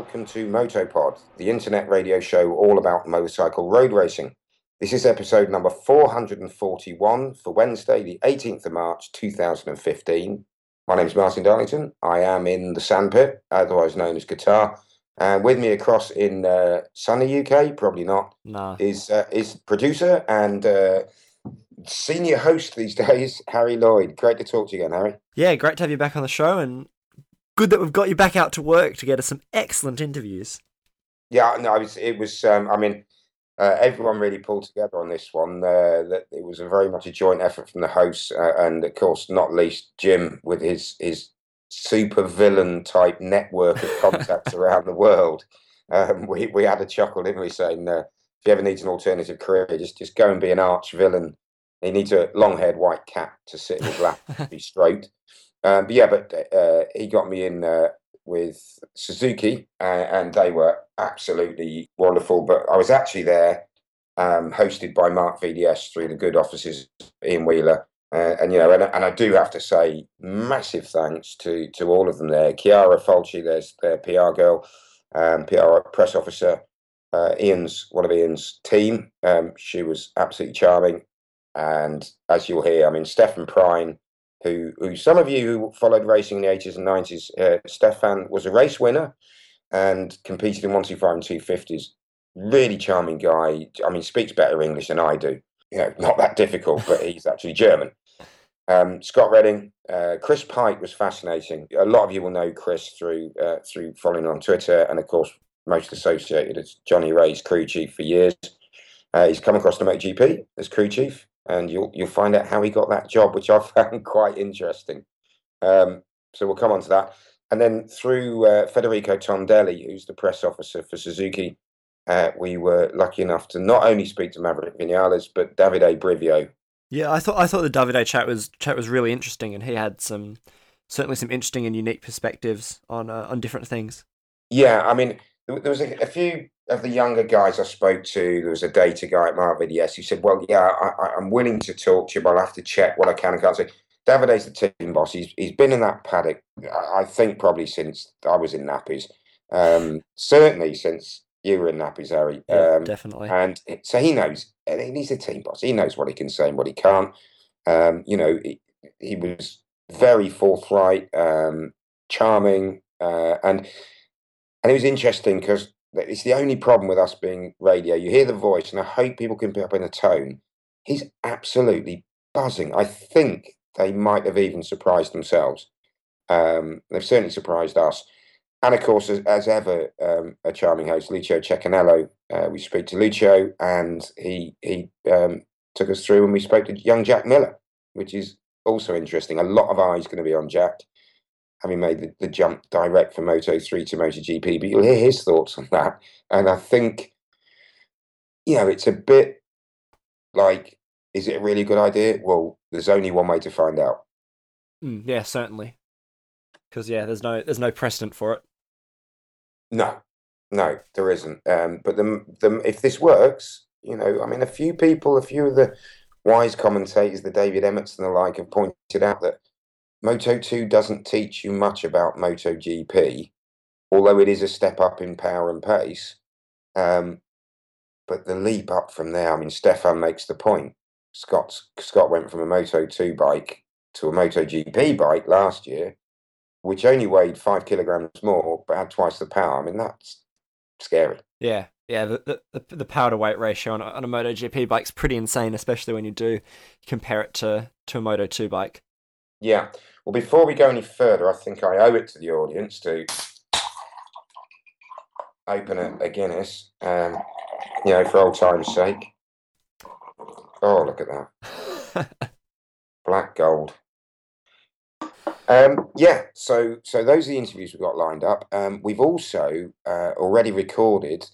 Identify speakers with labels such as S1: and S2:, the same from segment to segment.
S1: welcome to Motopod, the internet radio show all about motorcycle road racing. This is episode number 441 for Wednesday, the 18th of March 2015. My name's Martin Darlington. I am in the Sandpit, otherwise known as Qatar. And with me across in sunny UK, probably not,
S2: No.
S1: is producer and senior host these days, Harry Lloyd. Great to talk to you again, Harry.
S2: Yeah, great to have you back on the show, and good that we've got you back out to work to get us some excellent interviews.
S1: Yeah, no, it was. Everyone really pulled together on this one. That it was a very much a joint effort from the hosts, and of course, not least Jim with his super villain type network of contacts around the world. We had a chuckle, didn't we, saying if you ever need an alternative career, just go and be an arch villain. He needs a long-haired white cat to sit in his lap and be straight. But he got me in with Suzuki, and they were absolutely wonderful. But I was actually there, hosted by Mark VDS through the good offices, Ian Wheeler, and I do have to say massive thanks to all of them there. Chiara Fulci, there's their PR girl, PR press officer, one of Ian's team. She was absolutely charming, and as you'll hear, I mean, Stefan Prine, who some of you who followed racing in the 80s and 90s, Stefan was a race winner and competed in 125 and 250s. Really charming guy. I mean, speaks better English than I do. Not that difficult, but he's actually German. Scott Redding, Chris Pike was fascinating. A lot of you will know Chris through following on Twitter, and of course, most associated as Johnny Ray's crew chief for years. He's come across the MotoGP as crew chief, and you'll find out how he got that job, which I found quite interesting. So we'll come on to that. And then through Federico Tondelli, who's the press officer for Suzuki, we were lucky enough to not only speak to Maverick Vinales, but Davide Brivio.
S2: Yeah, I thought the Davide chat was really interesting, and he had certainly some interesting and unique perspectives on different things.
S1: Yeah, I mean, there was a few of the younger guys I spoke to. There was a data guy at Mark VDS who said, well, yeah, I'm willing to talk to you, but I'll have to check what I can and can't say. Davide's the team boss. He's been in that paddock, I think, probably since I was in nappies. Certainly since you were in nappies, Harry.
S2: Yeah, definitely.
S1: And so he knows, and he's a team boss. He knows what he can say and what he can't. He was very forthright, charming, and it was interesting because it's the only problem with us being radio. You hear the voice, and I hope people can pick up in the tone. He's absolutely buzzing. I think they might have even surprised themselves. They've certainly surprised us. And of course, as ever, a charming host, Lucio Cecchinello. We speak to Lucio, and he took us through, and we spoke to young Jack Miller, which is also interesting. A lot of eyes going to be on Jack, having made the jump direct from Moto3 to MotoGP, but you'll hear his thoughts on that. And I think, it's a bit like, is it a really good idea? Well, there's only one way to find out.
S2: Yeah, certainly. Because there's no precedent for it.
S1: No, there isn't. But if this works, a few of the wise commentators, the David Emmets and the like, have pointed out that Moto2 doesn't teach you much about MotoGP, although it is a step up in power and pace. But the leap up from there, I mean, Stefan makes the point. Scott went from a Moto2 bike to a MotoGP bike last year, which only weighed 5 kilograms more, but had twice the power. I mean, that's scary.
S2: Yeah. The power to weight ratio on a MotoGP bike's pretty insane, especially when you do compare it to a Moto2 bike.
S1: Yeah. Well, before we go any further, I think I owe it to the audience to open a Guinness, for old time's sake. Oh, look at that. Black gold. So those are the interviews we've got lined up. We've also already recorded.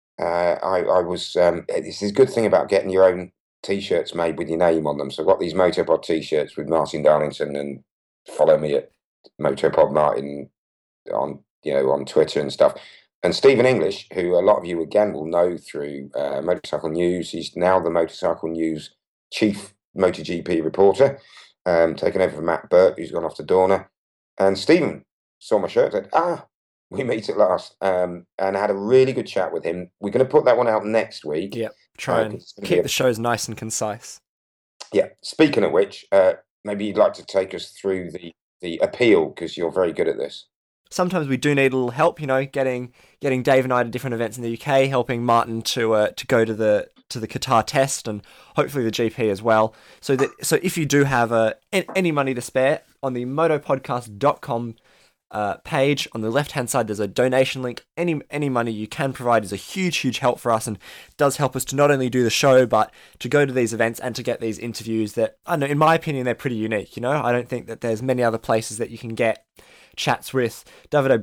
S1: This is a good thing about getting your own T-shirts made with your name on them. So I've got these Motopod T-shirts with Martin Darlington, and follow me at Motopod Martin on Twitter and stuff. And Stephen English, who a lot of you again will know through Motorcycle News. He's now the Motorcycle News chief MotoGP reporter, taken over from Matt Burt, who's gone off to Dorna. And Stephen saw my shirt and said, We meet at last, and had a really good chat with him. We're going to put that one out next week.
S2: Yeah, try and
S1: 'cause it's gonna be
S2: keep the shows nice and concise.
S1: yeah. Speaking of which, maybe you'd like to take us through the appeal because you're very good at this.
S2: Sometimes we do need a little help, getting Dave and I to different events in the UK, helping Martin to go to the Qatar test, and hopefully the GP as well. So if you do have any money to spare, on the motopodcast.com page on the left hand side there's a donation link. Any money you can provide is a huge help for us, and does help us to not only do the show but to go to these events and to get these interviews that, I don't know, in my opinion, they're pretty unique. I don't think that there's many other places that you can get chats with Davide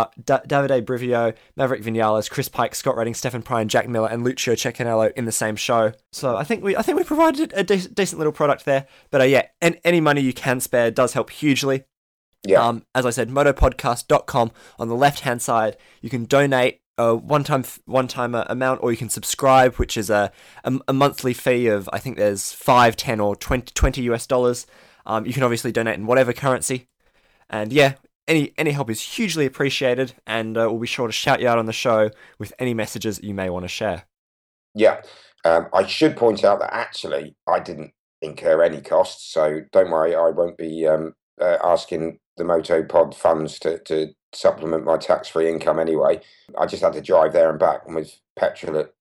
S2: Brivio, Maverick Vinales, Chris Pike, Scott Redding, Stefan Prine, Jack Miller, and Lucio Cecchinello in the same show. So I think we provided a decent little product there. But yeah, and any money you can spare does help hugely.
S1: Yeah.
S2: As I said, motopodcast.com. On the left hand side, you can donate a one-time amount, or you can subscribe, which is a monthly fee of, I think there's 5, 10, or 20 US dollars. You can obviously donate in whatever currency, and yeah, any help is hugely appreciated, and we'll be sure to shout you out on the show with any messages you may want to share.
S1: Yeah. I should point out that actually I didn't incur any costs, so don't worry, I won't be asking the Motopod funds to supplement my tax-free income anyway. I just had to drive there and back, and with petrol at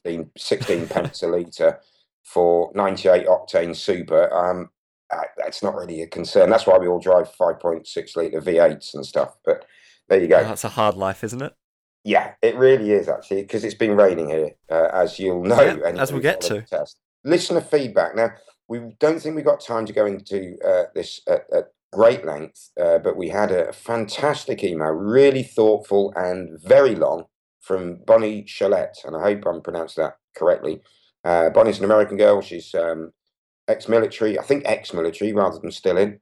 S1: 16 pence a litre for 98 octane super, that's not really a concern. That's why we all drive 5.6 litre V8s and stuff. But there you go.
S2: That's a hard life, isn't it?
S1: Yeah, it really is, actually, because it's been raining here, as you'll know.
S2: Yeah, as we'll get to.
S1: Listener feedback. Now, we don't think we got time to go into this at great length, but we had a fantastic email, really thoughtful and very long, from Bonnie Chalette, and I hope I'm pronounced that correctly. Bonnie's an American girl. She's ex-military, I think ex-military rather than still in,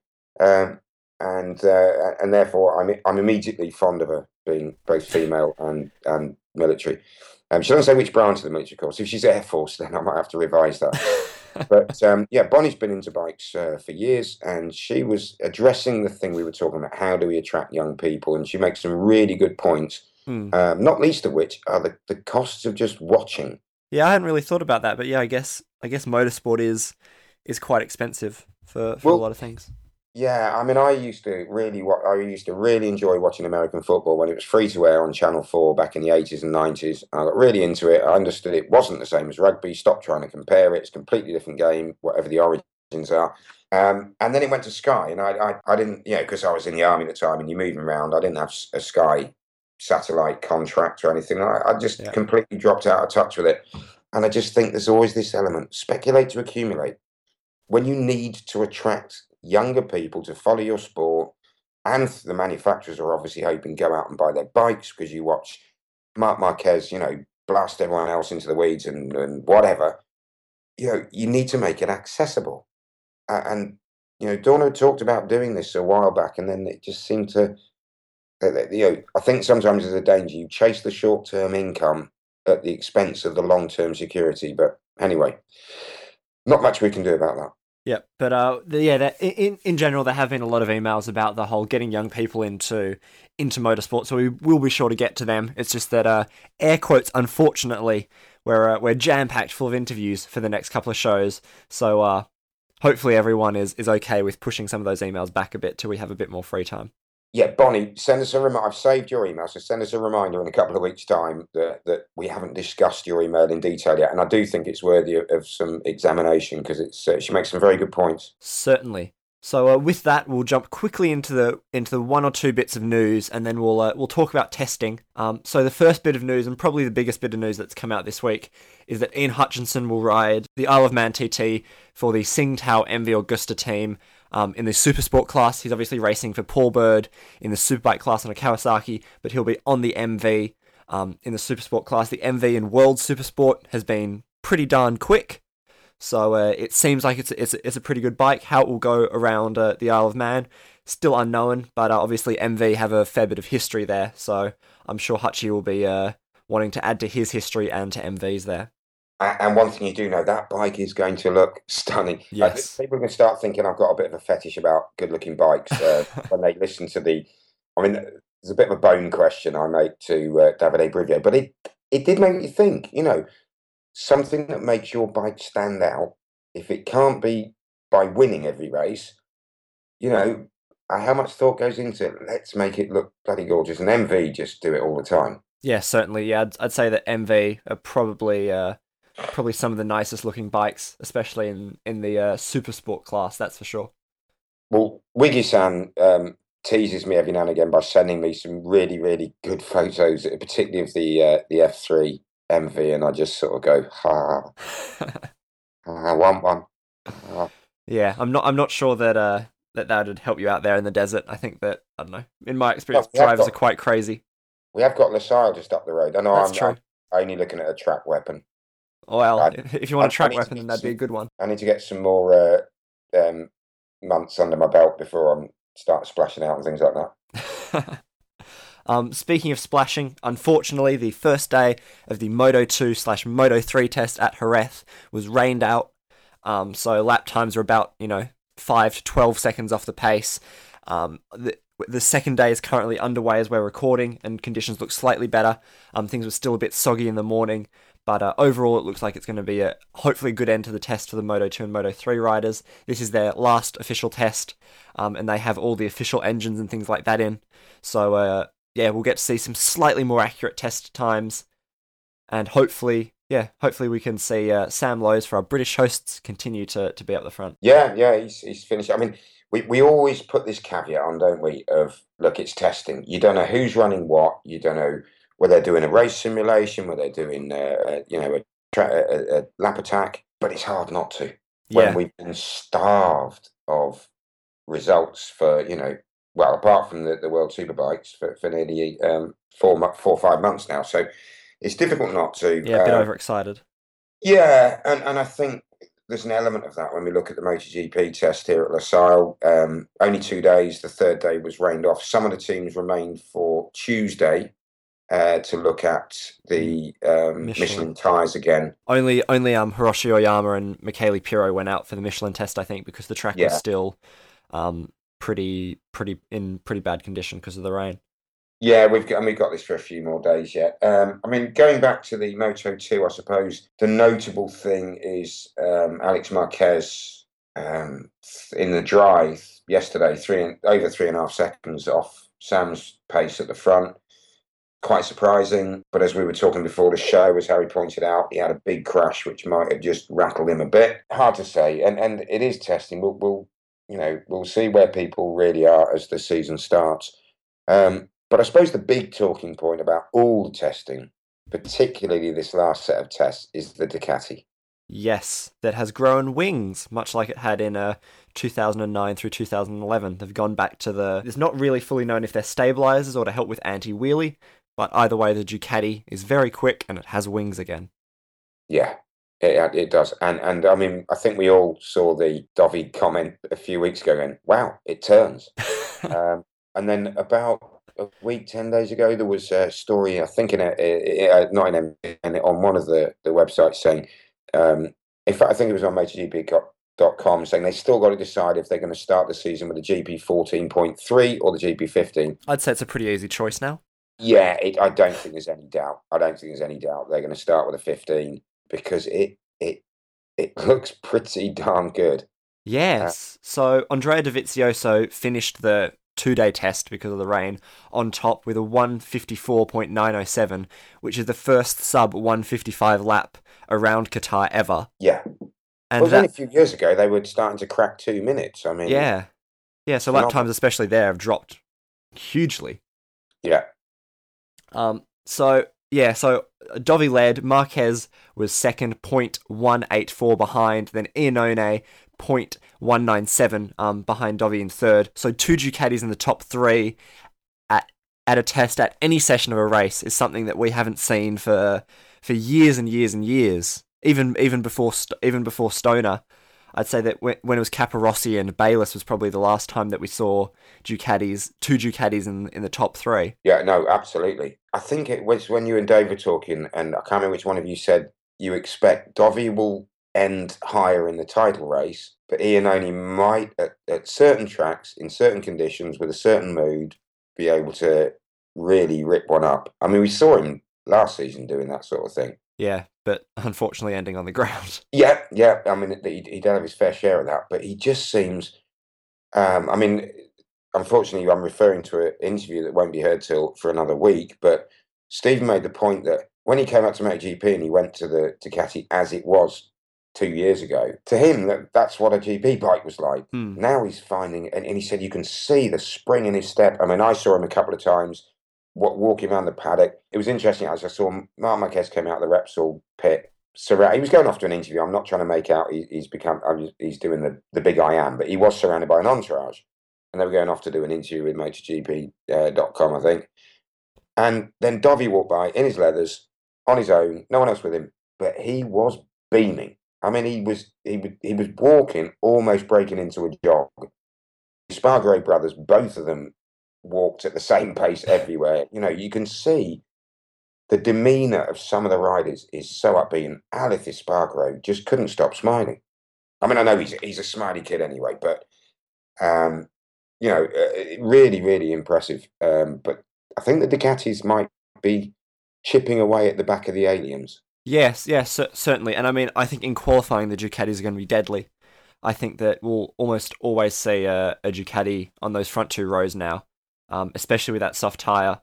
S1: and therefore I'm immediately fond of her, being both female and military. She doesn't say which branch of the military, of course. If she's Air Force, then I might have to revise that. But yeah, Bonnie's been into bikes for years, and she was addressing the thing we were talking about: how do we attract young people? And she makes some really good points. Not least of which are the costs of just watching.
S2: Yeah, I hadn't really thought about that, but yeah, I guess motorsport is quite expensive for a lot of things.
S1: Yeah, I mean, I used to really enjoy watching American football when it was free to air on Channel 4 back in the 80s and 90s. I got really into it. I understood it wasn't the same as rugby. Stopped trying to compare it. It's a completely different game, whatever the origins are. And then it went to Sky, and I didn't, because I was in the army at the time and you're moving around, I didn't have a Sky satellite contract or anything. I just completely dropped out of touch with it. And I just think there's always this element: speculate to accumulate. When you need to attract younger people to follow your sport, and the manufacturers are obviously hoping go out and buy their bikes because you watch Marc Marquez, blast everyone else into the weeds and whatever, you need to make it accessible. And Dorna talked about doing this a while back, and then it just seemed to, I think sometimes there's a danger. You chase the short-term income at the expense of the long-term security. But anyway, not much we can do about that.
S2: Yeah, but in general, there have been a lot of emails about the whole getting young people into motorsport, so we will be sure to get to them. It's just that air quotes, unfortunately, we're jam packed full of interviews for the next couple of shows. So hopefully everyone is okay with pushing some of those emails back a bit till we have a bit more free time.
S1: Yeah, Bonnie, send us a reminder. I've saved your email, so send us a reminder in a couple of weeks' time that we haven't discussed your email in detail yet. And I do think it's worthy of some examination, because she makes some very good points.
S2: Certainly. So with that, we'll jump quickly into the one or two bits of news, and then we'll talk about testing. So the first bit of news, and probably the biggest bit of news that's come out this week, is that Ian Hutchinson will ride the Isle of Man TT for the Tsingtao MV Augusta team. In the Supersport class. He's obviously racing for Paul Bird in the Superbike class on a Kawasaki, but he'll be on the MV in the Supersport class. The MV in World Supersport has been pretty darn quick, so it seems like it's a pretty good bike. How it will go around the Isle of Man, still unknown, but obviously MV have a fair bit of history there, so I'm sure Hutchie will be wanting to add to his history and to MV's there.
S1: And one thing you do know, that bike is going to look stunning.
S2: Yes.
S1: People are going to start thinking I've got a bit of a fetish about good-looking bikes when they listen to There's a bit of a bone question I make to Davide Brivio, but it did make me think. Something that makes your bike stand out. If it can't be by winning every race, you know, how much thought goes into it? Let's make it look bloody gorgeous. And MV just do it all the time.
S2: Yeah, certainly. Yeah, I'd say that MV are probably some of the nicest looking bikes, especially in the super sport class. That's for sure.
S1: Well, Wiggy-san teases me every now and again by sending me some really, really good photos, particularly of the F3 MV, and I just sort of go, ha, I want one. Ah.
S2: Yeah, I'm not sure that would help you out there in the desert. I think that I don't know. In my experience,
S1: Well,
S2: drivers are quite crazy.
S1: we have got Losail just up the road. I know
S2: That's true.
S1: I'm only looking at a track weapon.
S2: Well,
S1: I,
S2: if you want a
S1: I
S2: track
S1: need to
S2: weapon, then
S1: get
S2: that'd be a
S1: some.
S2: good one.
S1: I need to get some more months under my belt before I start splashing out and things like that.
S2: Speaking of splashing, unfortunately, the first day of the Moto 2/Moto 3 test at Jerez was rained out. So lap times are about 5 to 12 seconds off the pace. The second day is currently underway as we're recording, and conditions look slightly better. Things were still a bit soggy in the morning, but overall it looks like it's going to be hopefully a good end to the test for the Moto 2 and Moto 3 riders. This is their last official test, and they have all the official engines and things like that in. So yeah, we'll get to see some slightly more accurate test times, and hopefully we can see Sam Lowes for our British hosts continue to be up the front.
S1: Yeah, he's finished. I mean, we always put this caveat on, don't we? Of look, it's testing. You don't know who's running what. You don't know whether they're doing a race simulation, whether they're doing a lap attack. But it's hard not to when
S2: Yeah,
S1: we've been starved of results for well, apart from the World Superbikes for nearly 4 or 5 months now. So it's difficult not to.
S2: yeah, a bit overexcited.
S1: Yeah, and I think there's an element of that when we look at the MotoGP test here at Losail. Only 2 days. The third day was rained off. Some of the teams remained for Tuesday to look at the Michelin tyres again.
S2: Only Hiroshi Oyama and Michele Pirro went out for the Michelin test, I think, because the track was still pretty bad condition because of the rain.
S1: Yeah, we've got this for a few more days yet. I mean, going back to the Moto 2, I suppose the notable thing is Alex Marquez in the drive yesterday, over 3.5 seconds off Sam's pace at the front. Quite surprising, but as we were talking before the show, as Harry pointed out, he had a big crash which might have just rattled him a bit. Hard to say, and it is testing. We'll see where people really are as the season starts. But I suppose the big talking point about all the testing, particularly this last set of tests, is the Ducati.
S2: Yes, that has grown wings, much like it had in 2009 through 2011. They've gone back to it's not really fully known if they're stabilizers or to help with anti-wheelie, but either way, the Ducati is very quick and it has wings again.
S1: Yeah, it does. And I mean, I think we all saw the Dovi comment a few weeks ago and, wow, it turns. And then about a week, 10 days ago, there was a story, I think, not in on one of the websites saying, in fact, I think it was on MotoGP.com, saying they still got to decide if they're going to start the season with the GP 14.3 or the GP 15.
S2: I'd say it's a pretty easy choice now.
S1: Yeah, I don't think there's any doubt. I don't think there's any doubt they're going to start with a 15 because it looks pretty darn good.
S2: Yes. So Andrea Dovizioso finished the 2-day test because of the rain on top with a 1:54.907, which is the first sub 1:55 lap around Qatar ever.
S1: Yeah.
S2: And
S1: well, it was only a few years ago they were starting to crack 2 minutes. I mean,
S2: yeah. So lap times, especially there, have dropped hugely.
S1: Yeah.
S2: So Dovi led. Marquez was second, 0.184 behind. Then Iannone, 0.197 behind Dovi in third. So 2 Ducatis in the top 3 at a test at any session of a race is something that we haven't seen for years and years and years. Even before Stoner, I'd say that when it was Capirossi and Bayliss was probably the last time that we saw 2 Ducatis in the top 3.
S1: Yeah, no, absolutely. I think it was when you and Dave were talking, and I can't remember which one of you said you expect Dovi will end higher in the title race, but Iannone might, at certain tracks, in certain conditions, with a certain mood, be able to really rip one up. I mean, we saw him last season doing that sort of thing.
S2: Yeah, but unfortunately ending on the ground.
S1: Yeah, yeah. I mean, he did have his fair share of that, but he just seems. I mean, unfortunately, I'm referring to an interview that won't be heard till for another week. But Stephen made the point that when he came out to MotoGP and he went to the Ducati as it was 2 years ago, to him that's what a GP bike was like.
S2: Hmm.
S1: Now he's finding, and he said you can see the spring in his step. I mean, I saw him a couple of times walking around the paddock. It was interesting as I saw Marc Marquez came out of the Repsol pit. He was going off to an interview. I'm not trying to make out he's doing the big I am, but he was surrounded by an entourage, and they were going off to do an interview with MotoGP.com, I think. And then Dovi walked by in his leathers on his own, no one else with him, but he was beaming. I mean, he was walking, almost breaking into a jog. Spargaro brothers, both of them walked at the same pace everywhere. You know, you can see the demeanour of some of the riders is so upbeat. And Alex Espargaro just couldn't stop smiling. I mean, I know he's a smiley kid anyway, but um, really, really impressive. But I think the Ducatis might be chipping away at the back of the aliens.
S2: Yes, certainly. And I mean, I think in qualifying, the Ducatis are going to be deadly. I think that we'll almost always see a Ducati on those front two rows now, especially with that soft tyre.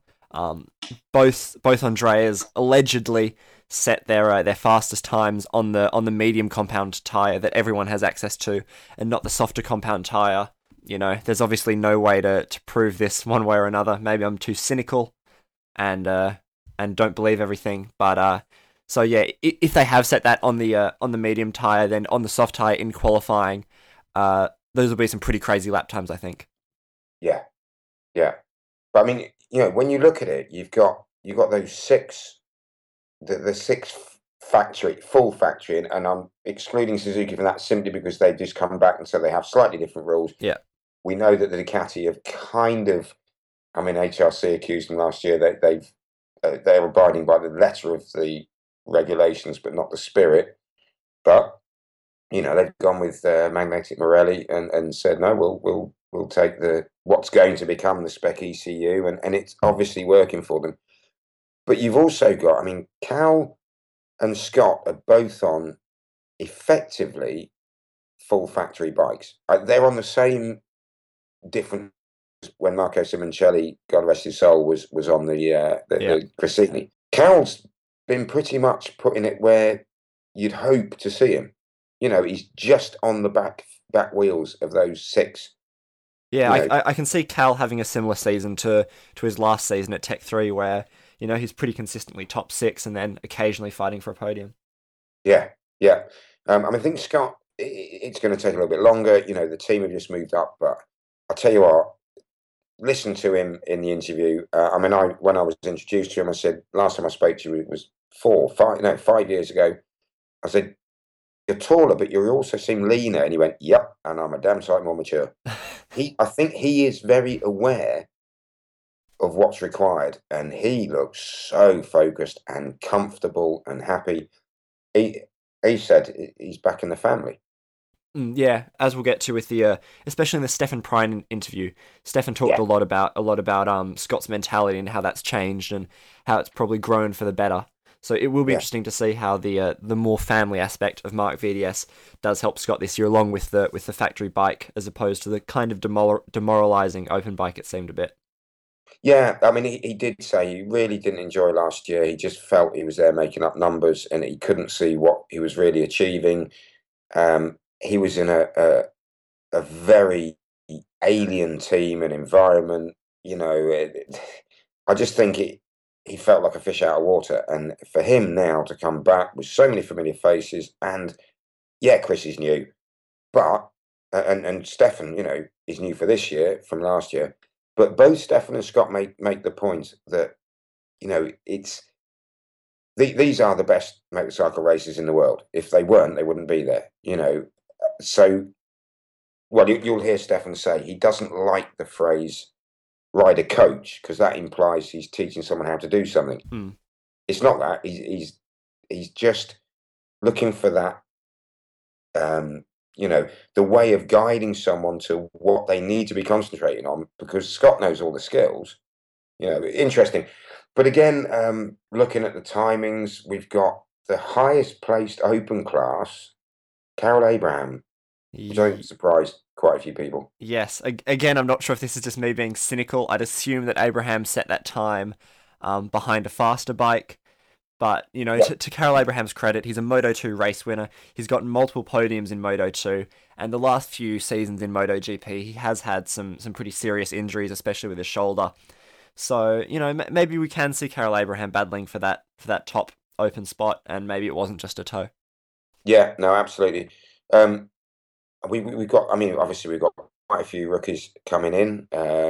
S2: Both Andreas allegedly set their fastest times on the medium compound tyre that everyone has access to, and not the softer compound tyre. You know, there's obviously no way to prove this one way or another. Maybe I'm too cynical and don't believe everything. But so yeah, if they have set that on the medium tyre, then on the soft tyre in qualifying, those will be some pretty crazy lap times, I think.
S1: Yeah, yeah. But I mean, when you look at it, you've got those six, the six full factory, and I'm excluding Suzuki from that simply because they've just come back and so they have slightly different rules.
S2: Yeah.
S1: We know that the Ducati have kind of, I mean, HRC accused them last year that they're abiding by the letter of the regulations, but not the spirit. But they've gone with Magnetic Morelli and said no, we'll take what's going to become the Spec ECU, and it's obviously working for them. But you've also got, I mean, Cal and Scott are both on effectively full factory bikes. They're on the same different when Marco Simoncelli, God rest his soul, was on the Gresini. Cal's been pretty much putting it where you'd hope to see him. He's just on the back wheels of those six.
S2: Yeah, I can see Cal having a similar season to his last season at Tech 3, where he's pretty consistently top six and then occasionally fighting for a podium.
S1: Yeah, yeah. I mean, I think Scott, it's going to take a little bit longer. The team have just moved up, but I'll tell you what. Listen to him in the interview. I mean, when I was introduced to him, I said last time I spoke to you it was 5 years ago. I said, "You're taller, but you also seem leaner." And he went, "Yep," and I'm a damn sight more mature. I think he is very aware of what's required, and he looks so focused and comfortable and happy. He said he's back in the family.
S2: Yeah, as we'll get to with the, especially in the Stefan Prine interview, Stefan talked a lot about Scott's mentality and how that's changed and how it's probably grown for the better. So it will be interesting to see how the more family aspect of Marc VDS does help Scott this year, along with the factory bike, as opposed to the kind of demoralizing open bike it seemed a bit.
S1: Yeah, I mean, he did say he really didn't enjoy last year. He just felt he was there making up numbers and he couldn't see what he was really achieving. He was in a very alien team and environment. I just think he felt like a fish out of water. And for him now to come back with so many familiar faces, and yeah, Chris is new, but and Stefan, is new for this year from last year. But both Stefan and Scott make the point that it's these are the best motorcycle races in the world. If they weren't, they wouldn't be there. So well, you'll hear Stefan say he doesn't like the phrase rider coach because that implies he's teaching someone how to do something. It's not that. He's just looking for that. The way of guiding someone to what they need to be concentrating on, because Scott knows all the skills, Interesting. But again, looking at the timings, we've got the highest placed open class, Carol Abraham, which I think
S2: Ye-
S1: surprised quite a few people.
S2: yes. Again, I'm not sure if this is just me being cynical. I'd assume that Abraham set that time behind a faster bike. But,
S1: Yeah,
S2: to Carol Abraham's credit, he's a Moto 2 race winner. He's gotten multiple podiums in Moto 2. And the last few seasons in MotoGP, he has had some pretty serious injuries, especially with his shoulder. So, maybe we can see Carol Abraham battling for that top open spot, and maybe it wasn't just a toe.
S1: yeah, no, absolutely. Um, we got. I mean, obviously we've got quite a few rookies coming in.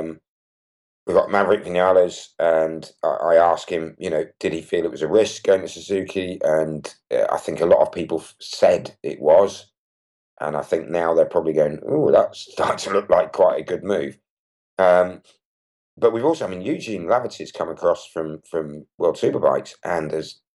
S1: We've got Maverick Vinales, and I asked him, did he feel it was a risk going to Suzuki? And I think a lot of people said it was, and I think now they're probably going, oh, that's starting to look like quite a good move. Um, but we've also, I mean, Eugene Lavati's come across from World Superbikes and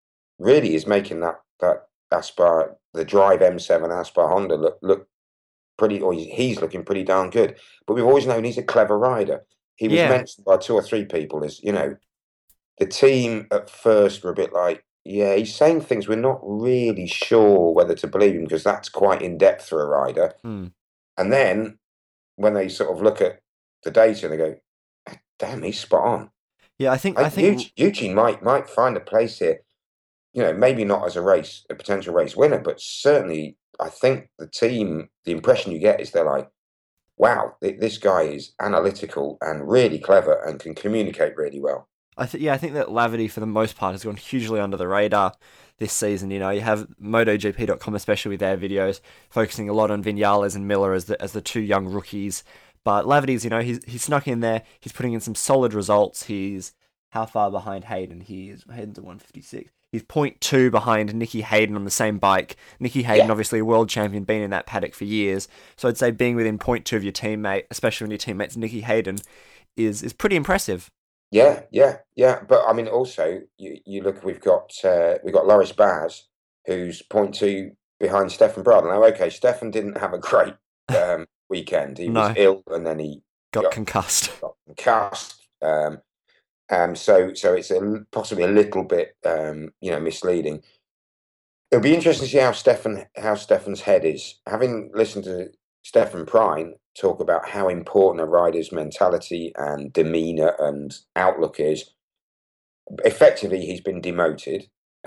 S1: is making that Aspar, the Drive M7 Aspar Honda look pretty, or he's looking pretty darn good. But we've always known he's a clever rider. He was
S2: Yeah.
S1: mentioned by two or three people as, the team at first were a bit like, yeah, he's saying things we're not really sure whether to believe him because that's quite in depth for a rider.
S2: Hmm.
S1: And then when they sort of look at the data and they go, damn, he's spot on.
S2: Yeah, I think
S1: I
S2: I think
S1: think Eugene might find a place here. Maybe not as a potential race winner, but certainly I think the team, the impression you get is they're like, wow, this guy is analytical and really clever and can communicate really well.
S2: I think that Lavity for the most part has gone hugely under the radar this season. You have MotoGP.com, especially with their videos, focusing a lot on Vinales and Miller as the two young rookies. But Lavity's, he's snuck in there. He's putting in some solid results. He's how far behind Hayden? Hayden's at 156. He's point 0.2 behind Nicky Hayden on the same bike. Nicky Hayden,
S1: Yeah,
S2: obviously a world champion, been in that paddock for years. So I'd say being within point 0.2 of your teammate, especially when your teammate's Nicky Hayden, is pretty impressive.
S1: yeah. But I mean, also you look, we've got Loris Baz, who's point 0.2 behind Stefan Bradl. Now, okay, Stefan didn't have a great weekend. He was
S2: No,
S1: ill, and then he
S2: got
S1: got,
S2: concussed.
S1: got cast. So it's possibly a little bit misleading. It'll be interesting to see how Stefan's head is. Having listened to Stefan Prine talk about how important a rider's mentality and demeanor and outlook is, effectively he's been demoted.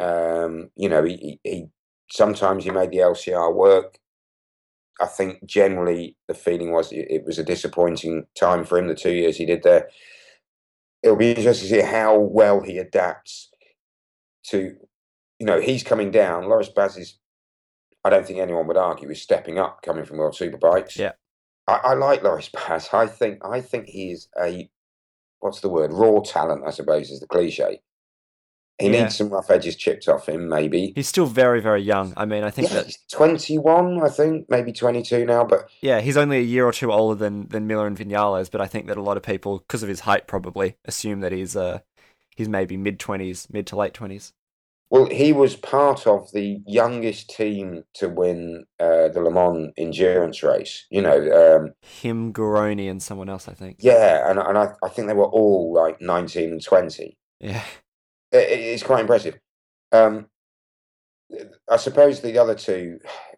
S1: He sometimes he made the LCR work. I think generally the feeling was it was a disappointing time for him. The 2 years he did there. It'll be interesting to see how well he adapts to. He's coming down. Loris Baz is, I don't think anyone would argue, is stepping up coming from World Superbikes.
S2: Yeah.
S1: I like Loris Baz. I think he is a, what's the word, raw talent, I suppose is the cliche. He
S2: Yeah.
S1: needs some rough edges chipped off him, maybe.
S2: He's still very, very young. I mean, I think
S1: Yeah,
S2: that,
S1: he's 21, I think, maybe 22 now. But
S2: yeah, he's only a year or two older than Miller and Vinales, but I think that a lot of people, because of his height, probably assume that he's maybe mid-20s, mid to late 20s.
S1: well, he was part of the youngest team to win the Le Mans endurance race.
S2: Him, Garoni, and someone else, I think.
S1: Yeah, and I think they were all like 19 and 20.
S2: Yeah.
S1: It's quite impressive. Um, I suppose the other two,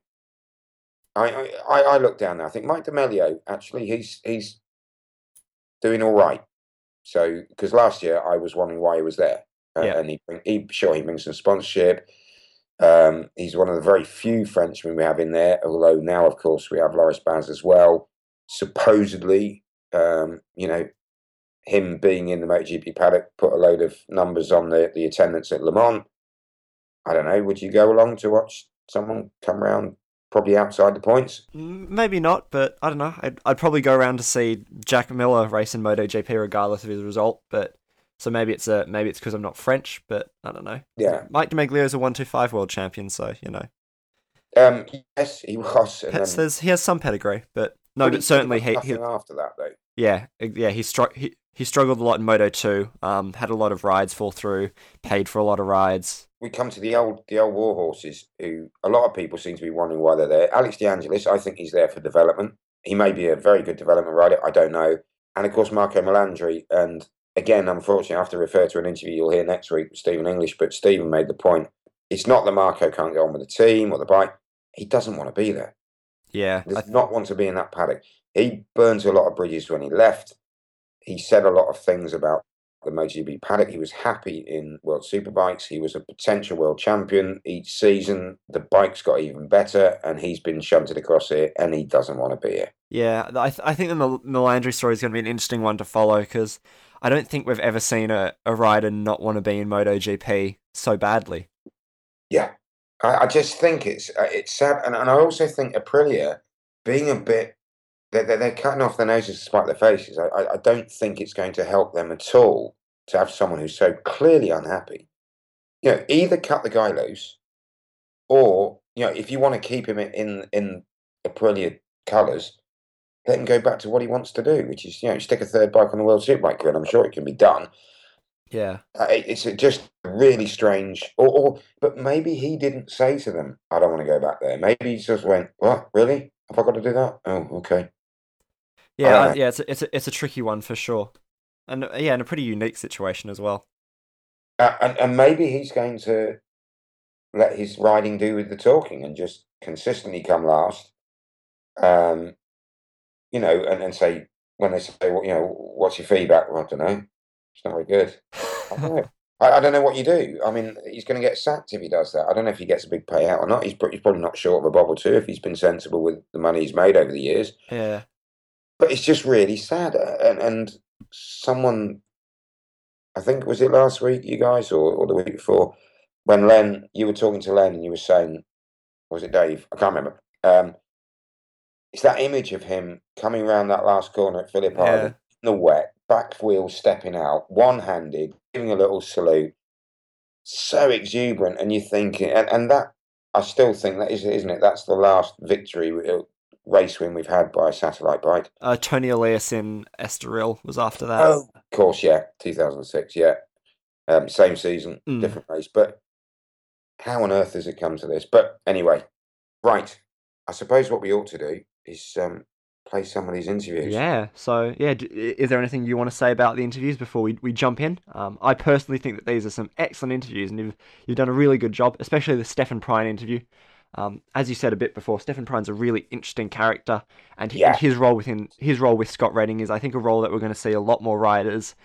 S1: I look down there. I think Mike D'Amelio, actually, he's doing all right. So, because last year I was wondering why he was there,
S2: Yeah.
S1: and he brings some sponsorship. He's one of the very few Frenchmen we have in there. Although now, of course, we have Loris Baz as well. Supposedly, him being in the MotoGP paddock put a load of numbers on the attendance at Le Mans. I don't know. Would you go along to watch someone come around, probably outside the points?
S2: Maybe not, but I don't know. I'd probably go around to see Jack Miller race in MotoGP regardless of his result. But so maybe it's because I'm not French, but I don't know.
S1: Yeah.
S2: Mike D'Amaglio's a 125 world champion, so
S1: Yes, he was, and then
S2: he has some pedigree, but no,
S1: pretty,
S2: but
S1: pretty
S2: certainly
S1: much nothing after that, though.
S2: yeah, he struggled a lot in Moto 2. Had a lot of rides fall through, paid for a lot of rides.
S1: We come to the old war horses, who a lot of people seem to be wondering why they're there. Alex De Angelis, I think he's there for development. He may be a very good development rider. I don't know. And of course, Marco Melandri. And again, unfortunately, I have to refer to an interview you'll hear next week with Stephen English, but Stephen made the point. It's not that Marco can't go on with the team or the bike. He doesn't want to be there.
S2: Yeah,
S1: He does not want to be in that paddock. He burnt a lot of bridges when he left. He said a lot of things about the MotoGP paddock. He was happy in World Superbikes. He was a potential world champion each season. The bikes got even better, and he's been shunted across here, and he doesn't want to be here.
S2: yeah. I think the Melandri story is going to be an interesting one to follow because I don't think we've ever seen a rider not want to be in MotoGP so badly.
S1: Yeah, I just think it's sad, and I also think Aprilia being a bit they're cutting off their noses to spite their faces. I don't think it's going to help them at all to have someone who's so clearly unhappy. Either cut the guy loose, or if you want to keep him in Aprilia colours, let him go back to what he wants to do, which is stick a third bike on the World Superbike grid. I'm sure it can be done.
S2: Yeah.
S1: It's just really strange. But maybe he didn't say to them, "I don't want to go back there." Maybe he just went, "What? Really? Have I got to do that? Oh, okay." I don't
S2: Yeah,
S1: know.
S2: yeah. It's a tricky one for sure, and yeah, and a pretty unique situation as well.
S1: And maybe he's going to let his riding do with the talking and just consistently come last. Um, and say when they say, well, what's your feedback? Well, I don't know. It's not very good. I don't know. I don't know what you do. I mean, he's going to get sacked if he does that. I don't know if he gets a big payout or not. He's probably not short of a bob or two if he's been sensible with the money he's made over the years.
S2: Yeah.
S1: But it's just really sad. And someone, I think, was it last week, you guys, or the week before, when you were talking to Len and you were saying, or was it Dave? I can't remember. It's that image of him coming around that last corner at Phillip
S2: Yeah.
S1: Island in the wet, back wheel stepping out, one-handed, giving a little salute, so exuberant, and you're thinking, and that I still think that is, isn't it? That's the last victory race win we've had by a satellite bike.
S2: Tony Elias in Estoril was after that.
S1: Oh, of course, yeah, 2006, yeah, same season,
S2: Mm.
S1: different race, but how on earth has it come to this? But anyway, right. I suppose what we ought to do is play some of these interviews.
S2: Yeah. So yeah, is there anything you want to say about the interviews before we jump in? I personally think that these are some excellent interviews, and you've done a really good job, especially the Stefan Prine interview. As you said a bit before, Stefan Prine's a really interesting character, and
S1: Yeah,
S2: his role with Scott Redding is, I think, a role that we're going to see a lot more riders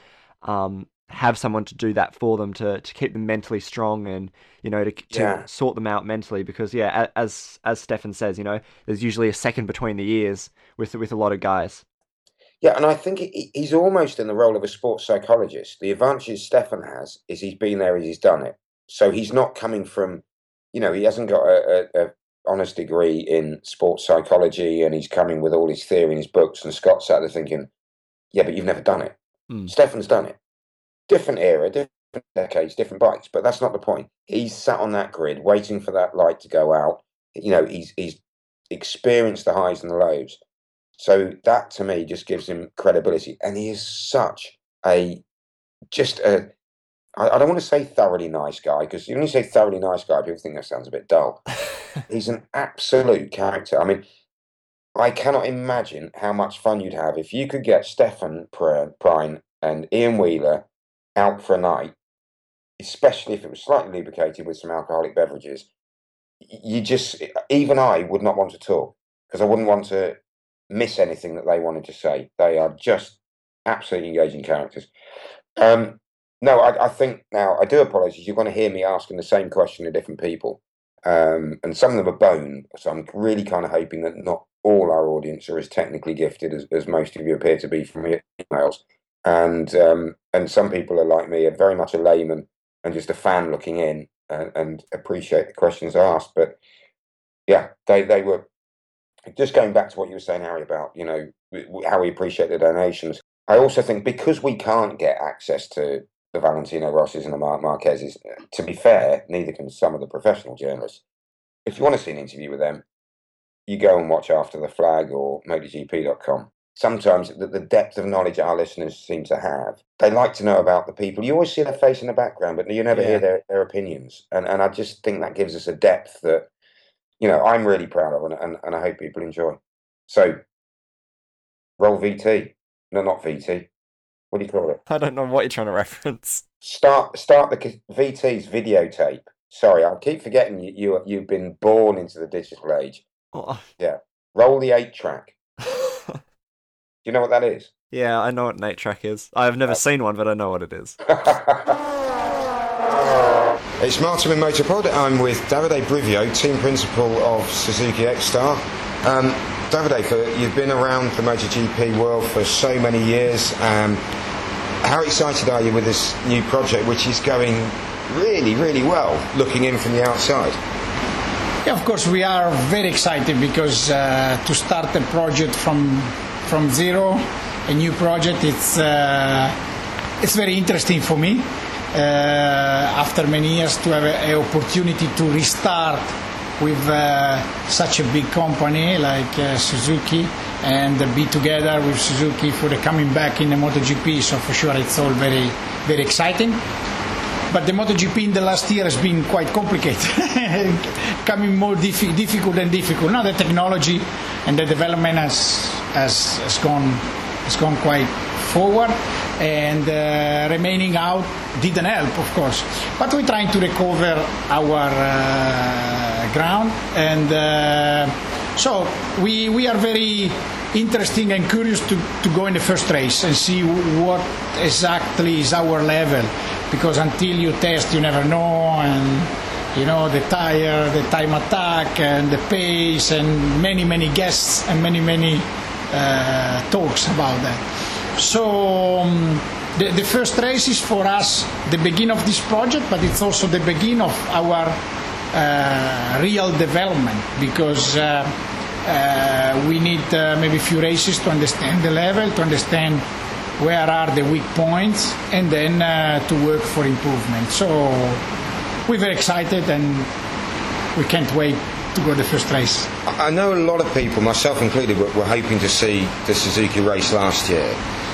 S2: have someone to do that for them to keep them mentally strong and to
S1: yeah,
S2: sort them out mentally because yeah, as Stefan says, there's usually a second between the ears with a lot of guys.
S1: yeah. And I think he's almost in the role of a sports psychologist. The advantage Stefan has is he's been there, he's done it. So he's not coming from, he hasn't got a honest degree in sports psychology, and he's coming with all his theory in his books. And Scott's sat there thinking, yeah, but you've never done it.
S2: Mm.
S1: Stefan's done it. Different era, different decades, different bikes, but that's not the point. He's sat on that grid waiting for that light to go out. He's experienced the highs and the lows. So that to me just gives him credibility. And he is such a just a I don't want to say thoroughly nice guy, because when you say thoroughly nice guy, people think that sounds a bit dull. He's an absolute character. I mean, I cannot imagine how much fun you'd have if you could get Stefan Prine and Ian Wheeler out for a night, especially if it was slightly lubricated with some alcoholic beverages. You just, even I would not want to talk because I wouldn't want to miss anything that they wanted to say. They are just absolutely engaging characters. Um, no, I think now I do apologise. You're going to hear me asking the same question to different people, and some of them are bone. So I'm really kind of hoping that not all our audience are as technically gifted as most of you appear to be from your emails, and some people are like me, are very much a layman and just a fan looking in and appreciate the questions asked. But yeah, they were just going back to what you were saying, Harry, about how we appreciate the donations. I also think because we can't get access to the Valentino Rossi's and the Mark Marquez's, to be fair, neither can some of the professional journalists. If you want to see an interview with them, you go and watch After the Flag or MotoGP.com. Sometimes the depth of knowledge our listeners seem to have, they like to know about the people. You always see their face in the background, but you never hear
S2: Yeah.
S1: their opinions. And I just think that gives us a depth that, I'm really proud of, and I hope people enjoy. So, roll VT. No, not VT. What do you call it?
S2: I don't know what you're trying to reference.
S1: Start the VT's videotape. Sorry, I keep forgetting you've been born into the digital age.
S2: Oh.
S1: Yeah. Roll the 8-track. Do you know what that is?
S2: Yeah, I know what an 8-track is. I've never seen one, but I know what it is.
S1: It's Martin with Motorpod. I'm with Davide Brivio, team principal of Suzuki X-Star. Davide, you've been around the MotoGP world for so many years. How excited are you with this new project, which is going really, really well, looking in from the outside?
S3: Yeah, of course, we are very excited because to start a project from zero, a new project, it's very interesting for me. After many years, to have an opportunity to restart with such a big company like Suzuki and be together with Suzuki for the coming back in the MotoGP. So for sure, it's all very, very exciting. But the MotoGP in the last year has been quite complicated, becoming more difficult and difficult. Now the technology and the development has gone quite forward, and remaining out didn't help, of course. But we're trying to recover our ground, and so we are very interesting and curious to go in the first race and see what exactly is our level, because until you test you never know, and you know the tire, the time attack and the pace, and many guests and many talks about that. So the first race is for us the beginning of this project, but it's also the beginning of our real development, because we need maybe a few races to understand the level, to understand where are the weak points, and then to work for improvement. So we're very excited and we can't wait to go the first race.
S1: I know a lot of people, myself included, were hoping to see the Suzuki race last year,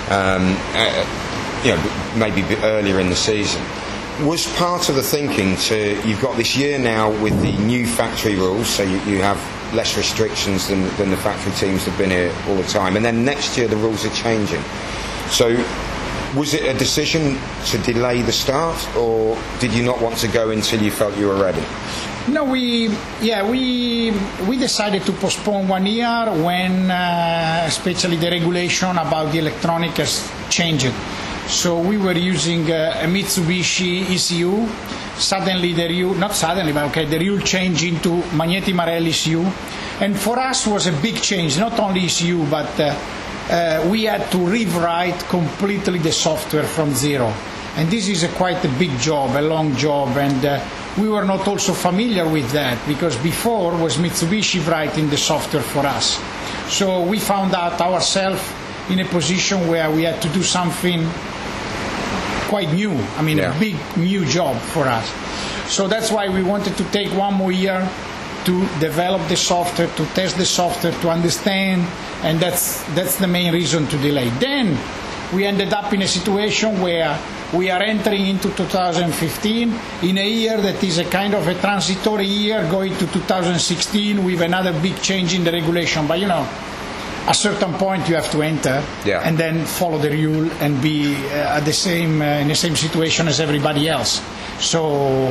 S1: maybe a bit earlier in the season. Was part of the thinking you've got this year now with the new factory rules, so you have less restrictions than the factory teams have been here all the time, and then next year the rules are changing. So was it a decision to delay the start, or did you not want to go until you felt you were ready?
S3: No, we decided to postpone 1 year when especially the regulation about the electronic has changed. So we were using a Mitsubishi ECU. Suddenly the rule changed into Magneti Marelli ECU, and for us was a big change. Not only ECU, but we had to rewrite completely the software from zero, and this is quite a big job, a long job, and we were not also familiar with that, because before was Mitsubishi writing the software for us. So we found out ourselves in a position where we had to do something quite new. I mean, a big new job for us. So that's why we wanted to take 1 more year to develop the software, to test the software, to understand, and that's the main reason to delay. Then we ended up in a situation where we are entering into 2015 in a year that is a kind of a transitory year, going to 2016 with another big change in the regulation. But a certain point you have to enter and then follow the rule and be in the same situation as everybody else. So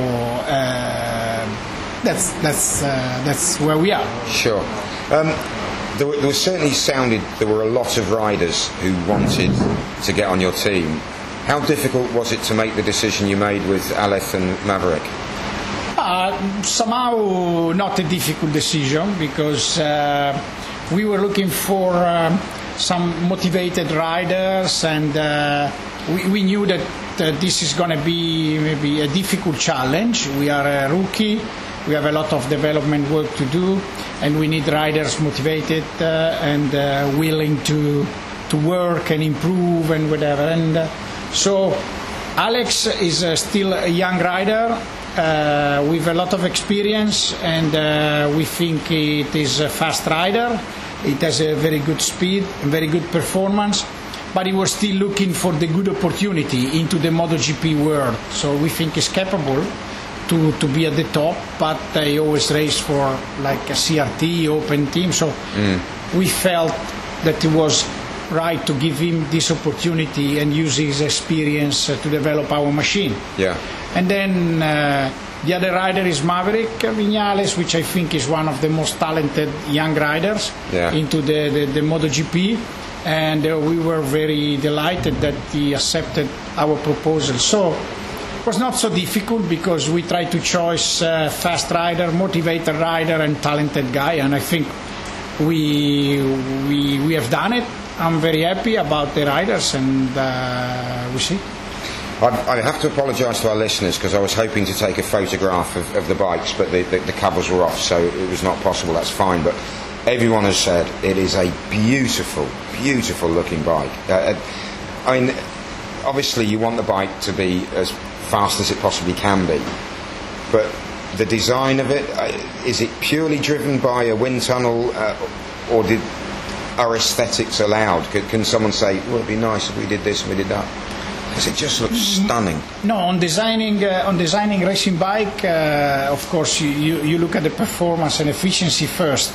S3: that's where we are.
S1: Sure. There was certainly there were a lot of riders who wanted to get on your team. How difficult was it to make the decision you made with Aleph and Maverick?
S3: Somehow not a difficult decision, because we were looking for some motivated riders, and we knew that this is going to be maybe a difficult challenge. We are a rookie, we have a lot of development work to do, and we need riders motivated and willing to work and improve and whatever. And so Alex is still a young rider with a lot of experience, and we think it is a fast rider. It has a very good speed and very good performance, but he was still looking for the good opportunity into the MotoGP world. So we think he's capable to be at the top, but he always race for like a CRT open team. So we felt that it was right to give him this opportunity and use his experience to develop our machine.
S1: Yeah.
S3: And then the other rider is Maverick Viñales, which I think is one of the most talented young riders into the MotoGP. And we were very delighted that he accepted our proposal. So it was not so difficult because we tried to choose fast rider, motivated rider, and talented guy. And I think we have done it. I'm very happy about the riders, and we see.
S1: I have to apologise to our listeners because I was hoping to take a photograph of the bikes, but the covers were off, so it was not possible. That's fine. But everyone has said it is a beautiful, beautiful looking bike. I mean, obviously you want the bike to be as fast as it possibly can be, but the design of it, is it purely driven by a wind tunnel, or are aesthetics allowed? Can someone say, well, it'd be nice if we did this and we did that? Because it just looks stunning.
S3: No, on designing racing bike, of course you look at the performance and efficiency first,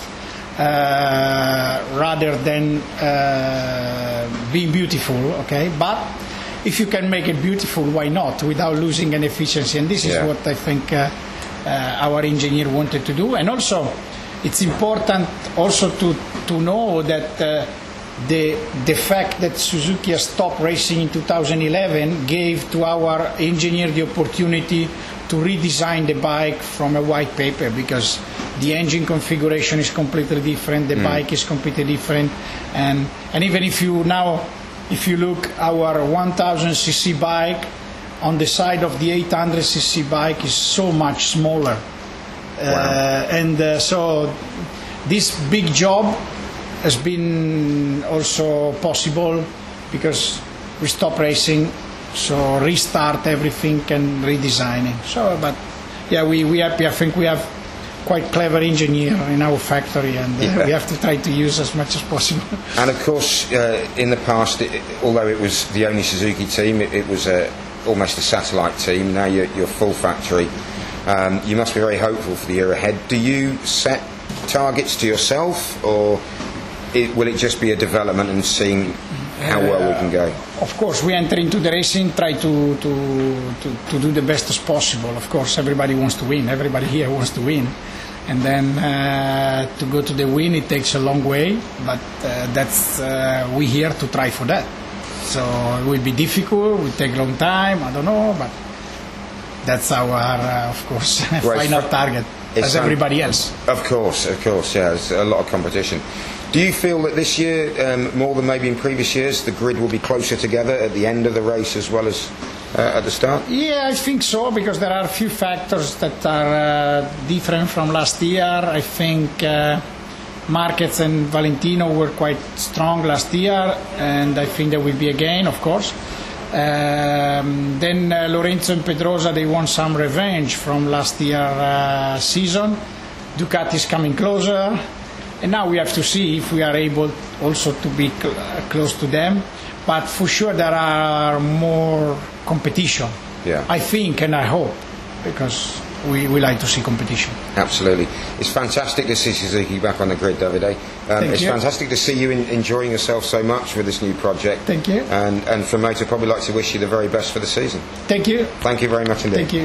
S3: rather than being beautiful. Okay, but if you can make it beautiful, why not, without losing an efficiency? And this is what I think our engineer wanted to do. And also, it's important also to know that the fact that Suzuki has stopped racing in 2011 gave to our engineer the opportunity to redesign the bike from a white paper, because the engine configuration is completely different, the bike is completely different, and even if you look our 1000cc bike on the side of the 800cc bike is so much smaller. Wow. So this big job has been also possible because we stopped racing, so restart everything and redesigning. So, but yeah, we happy. I think we have quite clever engineer in our factory, and we have to try to use as much as possible.
S1: And of course, in the past, although it was the only Suzuki team, it was almost a satellite team. Now you're full factory. You must be very hopeful for the year ahead. Do you set targets to yourself, or will it just be a development and seeing how well we can go?
S3: Of course, we enter into the racing, try to do the best as possible. Of course, everybody wants to win. Everybody here wants to win. And then to go to the win, it takes a long way, but we're here to try for that. So it will be difficult, it will take a long time, I don't know, but that's our, of course, final target, as everybody else.
S1: Of course, yeah, there's a lot of competition. Do you feel that this year, more than maybe in previous years, the grid will be closer together at the end of the race as well as at the start?
S3: Yeah, I think so, because there are a few factors that are different from last year. I think Marquez and Valentino were quite strong last year, and I think they will be again, of course. Then Lorenzo and Pedrosa, they want some revenge from last year's season. Ducati is coming closer. And now we have to see if we are able also to be close to them. But for sure there are more competition.
S1: Yeah.
S3: I think and I hope, because we like to see competition.
S1: Absolutely. It's fantastic to see Suzuki back on the grid, Davide. It's fantastic to see you enjoying yourself so much with this new project.
S3: Thank you.
S1: And from Moto, probably like to wish you the very best for the season.
S3: Thank you.
S1: Thank you very much indeed.
S3: Thank you.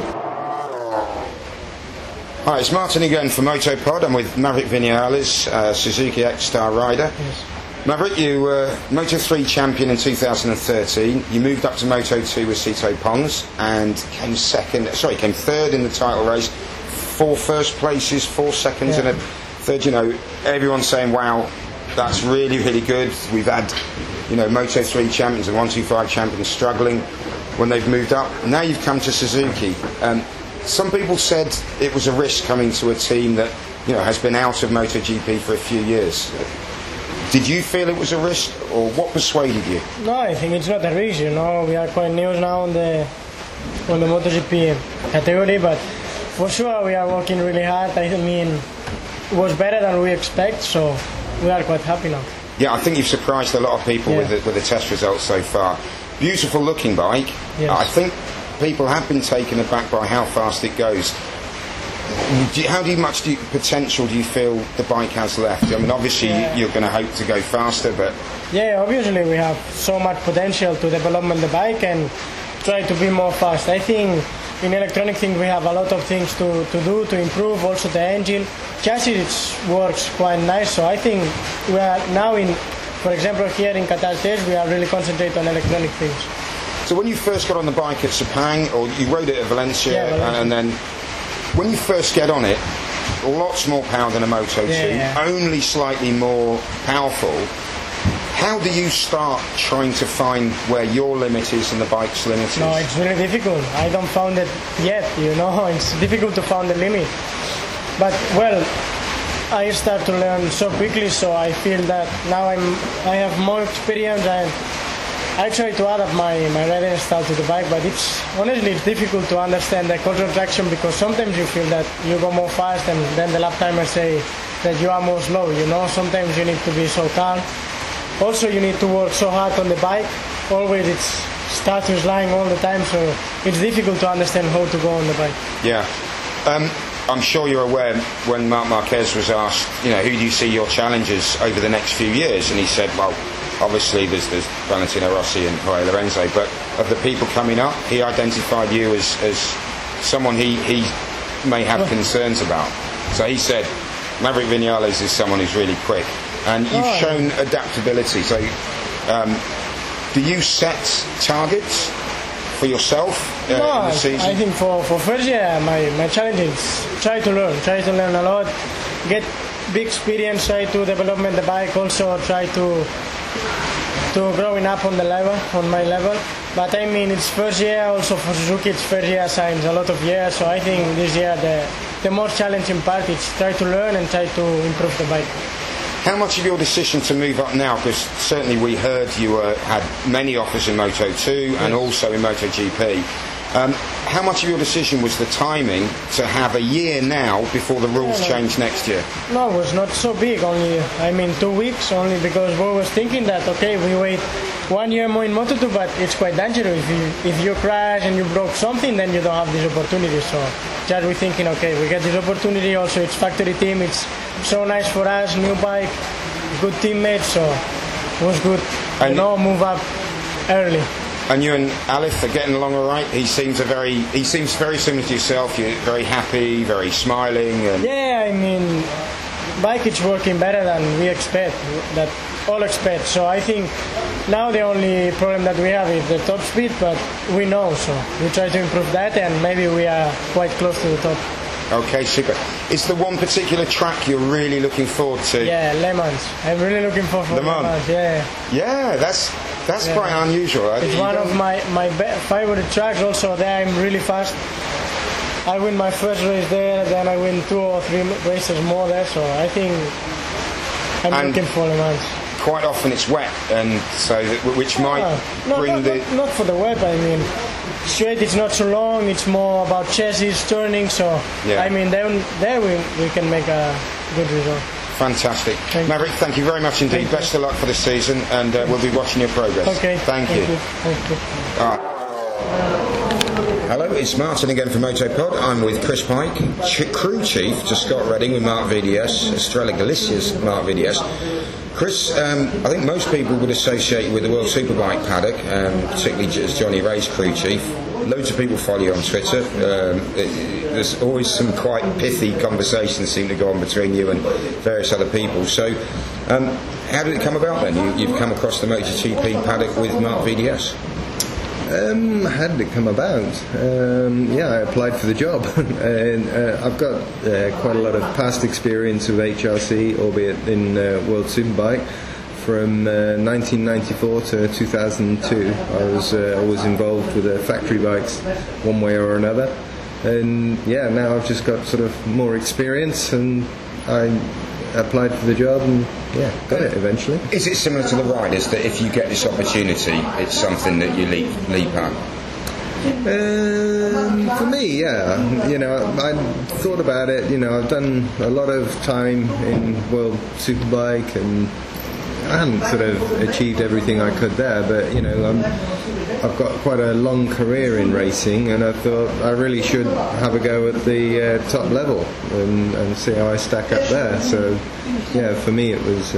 S1: Hi, it's Martin again for Motopod. I'm with Maverick Viñales, Suzuki X-Star rider.
S3: Yes.
S1: Maverick, you were Moto3 champion in 2013. You moved up to Moto2 with Sito Pons and came third in the title race. 4 first places, 4 seconds, and a third. You know, everyone's saying, "Wow, that's really, really good." We've had, Moto3 champions and 125 champions struggling when they've moved up. Now you've come to Suzuki. Some people said it was a risk coming to a team that has been out of MotoGP for a few years. Did you feel it was a risk, or what persuaded you?
S4: No, I think it's not a risk. We are quite new now on the MotoGP category, but for sure we are working really hard. I mean, it was better than we expect, so we are quite happy now.
S1: Yeah, I think you've surprised a lot of people with the test results so far. Beautiful looking bike.
S4: Yes.
S1: I think people have been taken aback by how fast it goes. How much potential do you feel the bike has left? I mean, obviously you're going to hope to go faster, but
S4: yeah, obviously we have so much potential to develop the bike and try to be more fast. I think in electronic things we have a lot of things to do to improve. Also the engine, chassis works quite nice. So I think we are now for example, here in Qatar Test, we are really concentrating on electronic things.
S1: So when you first got on the bike at Sepang, or you rode it at Valencia, and then when you first get on it, lots more power than a Moto 2, only slightly more powerful. How do you start trying to find where your limit is and the bike's limit is?
S4: No, it's really difficult. I don't found it yet, It's difficult to find the limit. But, well, I start to learn so quickly, so I feel that now I have more experience and I try to adapt my riding style to the bike, but honestly it's difficult to understand the control traction because sometimes you feel that you go more fast and then the lap timers say that you are more slow, Sometimes you need to be so calm. Also you need to work so hard on the bike. Always it's status lying all the time, so it's difficult to understand how to go on the bike.
S1: Yeah. I'm sure you're aware when Marc Marquez was asked, who do you see your challengers over the next few years? And he said, well, obviously there's Valentino Rossi and Jorge Lorenzo, but of the people coming up, he identified you as someone he may have concerns about. So he said, Maverick Vinales is someone who's really quick. And you've shown adaptability. So do you set targets for yourself in the season?
S4: I think for first year, my challenge is try to learn a lot, get big experience, try to develop the bike, also try to growing up on my level. But I mean, it's first year, also for Suzuki, it's first year signs a lot of years, so I think this year the more challenging part is try to learn and try to improve the bike.
S1: How much of your decision to move up now, because certainly we heard you had many offers in Moto 2 and also in MotoGP, how much of your decision was the timing to have a year now before the rules change next year?
S4: No, it was not so big, only 2 weeks, only because we was thinking that, okay, we wait 1 year more in Moto 2, but it's quite dangerous. If you crash and you broke something, then you don't have this opportunity. So just we're thinking, okay, we get this opportunity, also it's factory team, it's so nice for us, new bike, good teammates, so it was good, move up early.
S1: And you and Alif are getting along all right? He seems very similar to yourself. You're very happy, very smiling.
S4: Yeah, I mean, bike is working better than we expect, that all expect. So I think now the only problem that we have is the top speed, but we know, so we try to improve that, and maybe we are quite close to the top.
S1: Okay, super. Is there one particular track you're really looking forward to?
S4: Yeah, Le Mans. I'm really looking forward to Le Mans.
S1: Yeah, that's quite unusual.
S4: It's one of my favorite tracks. Also, there I'm really fast. I win my first race there, then I win 2 or 3 races more there. So I think I'm looking for Le Mans.
S1: Quite often it's wet, and so which might bring
S4: not for the wet. I mean, straight it's not so long. It's more about chassis turning. So I mean, there we can make a good result.
S1: Fantastic. Maverick, thank you very much indeed. Best of luck for this season, and we'll be watching your progress.
S4: Okay.
S1: Thank you. All right. Hello, it's Martin again from Motopod. I'm with Chris Pike, crew chief to Scott Redding with Marc VDS, Estrella Galicia's Marc VDS. Chris, I think most people would associate you with the World Superbike paddock, particularly as Johnny Ray's crew chief. Loads of people follow you on Twitter. There's always some quite pithy conversations seem to go on between you and various other people. So, how did it come about then? You've come across the MotoGP paddock with Marc VDS.
S5: How did it come about? I applied for the job, and I've got quite a lot of past experience with HRC, albeit in World Superbike. From 1994 to 2002, I was always involved with the factory bikes, one way or another. And now I've just got sort of more experience, and I applied for the job and got it eventually.
S1: Is it similar to the riders that if you get this opportunity, it's something that you leap at?
S5: For me, I thought about it. I've done a lot of time in World Superbike, and I haven't sort of achieved everything I could there, but I've got quite a long career in racing, and I thought I really should have a go at the top level and see how I stack up there. So, yeah, for me it was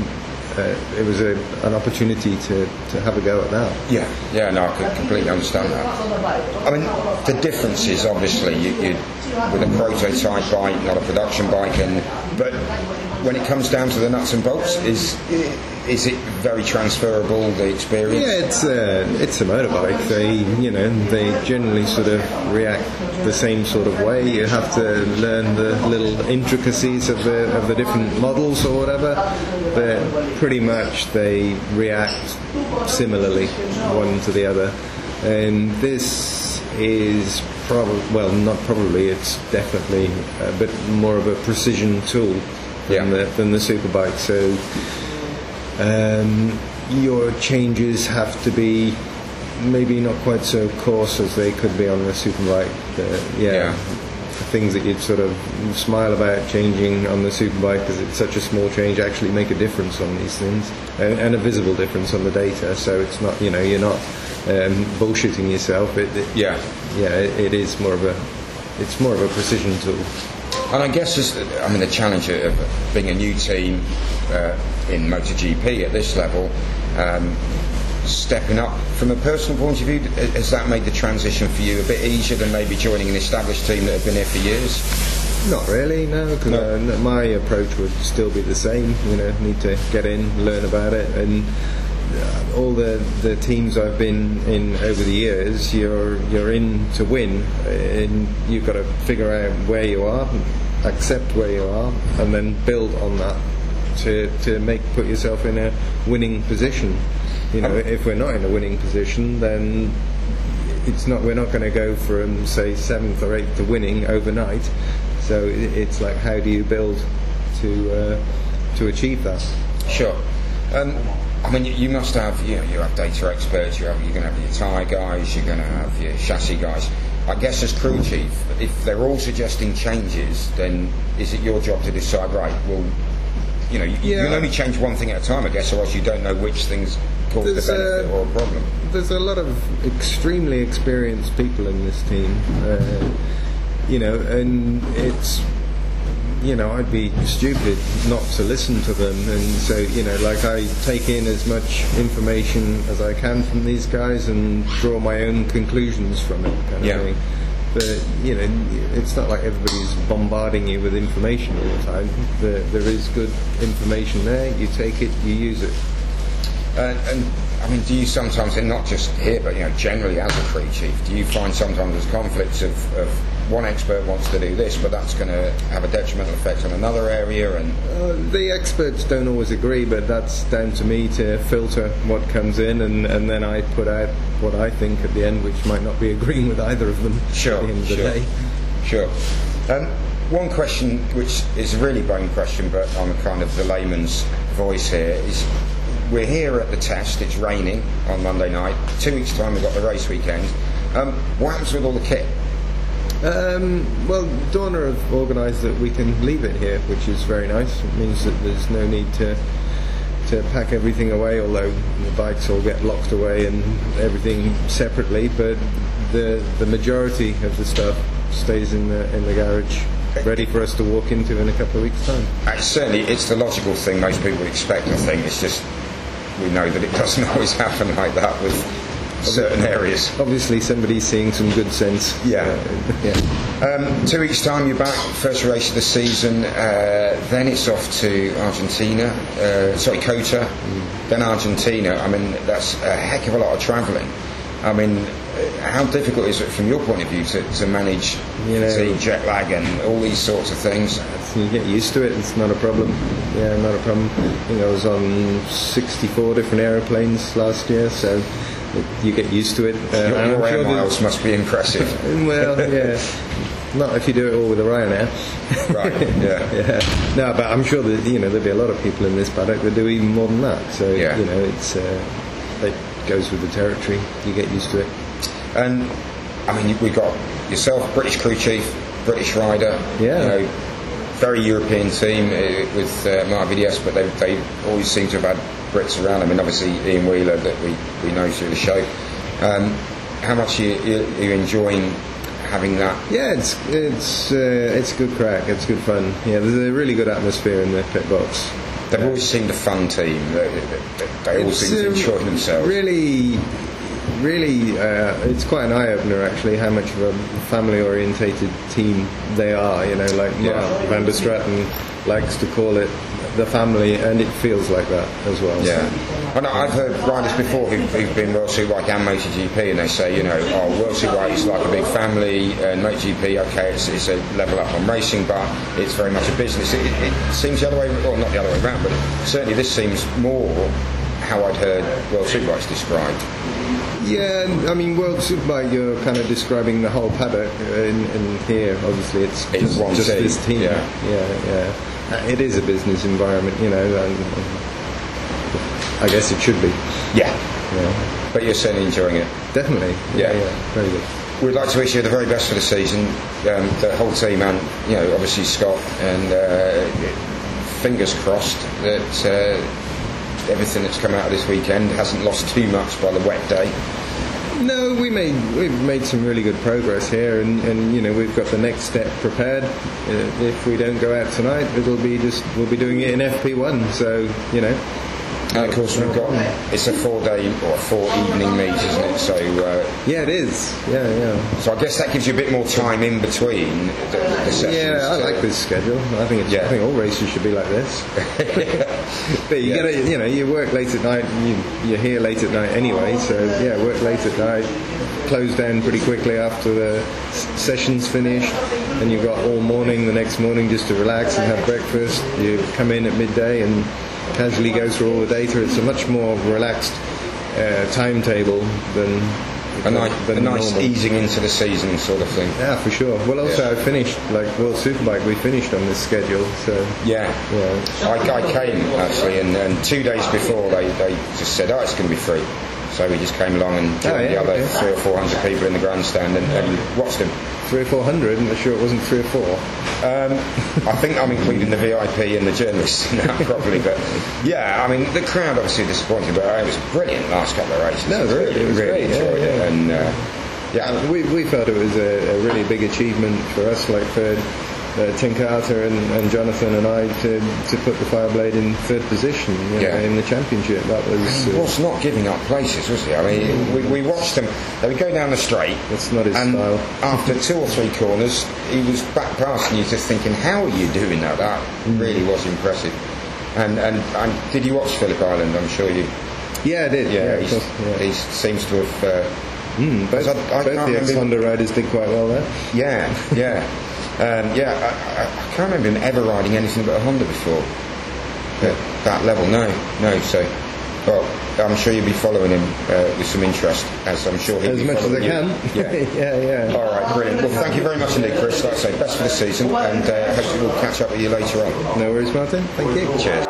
S5: an opportunity to have a go at that.
S1: Yeah, no, I could completely understand that. I mean, the difference is obviously you with a prototype bike, not a production bike, but when it comes down to the nuts and bolts, is it very transferable, the experience?
S5: Yeah, it's a motorbike. They generally sort of react the same sort of way. You have to learn the little intricacies of the different models or whatever, but pretty much they react similarly one to the other. And this is it's definitely a bit more of a precision tool than the Superbike. So your changes have to be maybe not quite so coarse as they could be on the Superbike. Things that you'd sort of smile about changing on the Superbike because it's such a small change actually make a difference on these things, and a visible difference on the data. So it's not, you're not bullshitting yourself. It is more of a precision tool.
S1: And I guess the challenge of being a new team in MotoGP at this level, stepping up from a personal point of view, has that made the transition for you a bit easier than maybe joining an established team that have been here for years?
S5: Not really, no, because my approach would still be the same. Need to get in, learn about it, and all the teams I've been in over the years, you're in to win, and you've got to figure out where you are, accept where you are, and then build on that to put yourself in a winning position. If we're not in a winning position, then we're not going to go from, say, 7th or 8th to winning overnight. So it's like, how do you build to achieve that? Sure.
S1: You must have, you have data experts, you're going to have your tyre guys, you're going to have your chassis guys. I guess as crew chief, if they're all suggesting changes, then is it your job to decide, right, well, you can only change one thing at a time, I guess, or else you don't know which things cause the benefit or a problem.
S5: There's a lot of extremely experienced people in this team, and it's, I'd be stupid not to listen to them, and so, I take in as much information as I can from these guys and draw my own conclusions from it, kind of thing. But, it's not like everybody's bombarding you with information all the time. There is good information there, you take it, you use it.
S1: Do you sometimes, and not just here, but generally as a crew chief, do you find sometimes there's conflicts of one expert wants to do this, but that's going to have a detrimental effect on another area? And
S5: the experts don't always agree, but that's down to me to filter what comes in, and then I put out what I think at the end, which might not be agreeing with either of them at the end of the day.
S1: Sure. One question, which is a really bone question, but on kind of the layman's voice here, is we're here at the test, it's raining on Monday night, 2 weeks' time we've got the race weekend. What happens with all the kit?
S5: Dorna have organised that we can leave it here, which is very nice. It means that there's no need to pack everything away, although the bikes all get locked away and everything separately, but the majority of the stuff stays in the garage, ready for us to walk into in a couple of weeks' time.
S1: Certainly, it's the logical thing most people would expect, I think. It's just, we know that it doesn't always happen like that with certain areas.
S5: Obviously, somebody's seeing some good sense.
S1: 2 weeks' time, you're back, first race of the season, then it's off to Argentina, Kota, then Argentina. That's a heck of a lot of travelling. How difficult is it from your point of view to manage the jet lag and all these sorts of things?
S5: You get used to it, it's not a problem. Yeah, not a problem. I think I was on 64 different aeroplanes last year, so you get used to it.
S1: Your air miles must be impressive.
S5: Well, yeah. Not if you do it all with a Ryanair.
S1: Right, yeah.
S5: No, but I'm sure that, there'll be a lot of people in this paddock that do even more than that. So, it's it goes with the territory. You get used to it.
S1: And, we've got yourself, British crew chief, British rider.
S5: Yeah.
S1: Very European team with Mark VDS, but they always seem to have had Brits around. Obviously Ian Wheeler that we know through the show. How much are you enjoying having that?
S5: Yeah, it's good crack. It's good fun. Yeah, there's a really good atmosphere in the pit box.
S1: They've always seemed a fun team. They all seem to enjoy themselves.
S5: Really, it's quite an eye-opener actually how much of a family-orientated team they are. You know, like Mark van der Straten likes to call it the family, and it feels like that as well.
S1: Yeah. And I've heard riders before who've been World Superbike and MotoGP, and they say, World Superbike is like a big family, and MotoGP, okay, it's a level up on racing, but it's very much a business. It seems the other way, or not the other way around, but certainly this seems more how I'd heard World Superbikes described.
S5: Yeah, I mean, World Superbike, you're kind of describing the whole paddock, and here, obviously, it's just this team. Yeah. It is a business environment, and I guess it should be.
S1: Yeah. But you're certainly enjoying it.
S5: Definitely. Yeah, very good.
S1: We'd like to wish you the very best for the season, the whole team, and obviously Scott, and fingers crossed that everything that's come out of this weekend hasn't lost too much by the wet day.
S5: No, we've made some really good progress here, and we've got the next step prepared. If we don't go out tonight, we'll be doing it in FP1. So
S1: And of course it's a 4-day or 4-evening meet, isn't it? So
S5: yeah, it is. Yeah.
S1: So I guess that gives you a bit more time in between the sessions.
S5: Yeah, I like this schedule. I think all races should be like this. But you gotta, you work late at night. You're here late at night anyway. So yeah, work late at night. Close down pretty quickly after the session's finished, and you've got all morning the next morning just to relax and have breakfast. You come in at midday and casually go through all the data. It's a much more relaxed timetable than
S1: a nice easing into the season sort of thing.
S5: Yeah, for sure. Well, also I finished, like World Superbike, we finished on this schedule. So
S1: yeah. I came actually, and 2 days before they just said, it's going to be free. So we just came along and joined the other 300 or 400 people in the grandstand and watched them.
S5: 300 or 400, I'm not sure it wasn't 3 or 4.
S1: I think I'm including the VIP and the journalists now probably, but yeah, I mean the crowd obviously disappointed, but it was brilliant last couple of races.
S5: No, really
S1: enjoyed it, and
S5: we felt it was a really big achievement for us, like for Tim Carter and Jonathan and I to put the Fireblade in third position in the championship. That was
S1: not giving up places, was he? I mean, we watched them. They would go down the straight.
S5: That's not his style.
S1: After 2 or 3 corners, he was back past, and you're just thinking, how are you doing that? That really was impressive. And did you watch Phillip Island? I'm sure you.
S5: Yeah, I did.
S1: Yeah, he seems to have.
S5: Both the ex-Honda riders did quite well there.
S1: Yeah. I can't remember him ever riding anything but a Honda before at that level. No. So, well, I'm sure you'll be following him with some interest, as I'm sure he'll
S5: be
S1: following
S5: you. As much as I can. Yeah.
S1: All right, brilliant. Well, thank you very much indeed, Chris. Like I say, best for the season, and hopefully we'll catch up with you later on.
S5: No worries, Martin. Thank you.
S1: Cheers.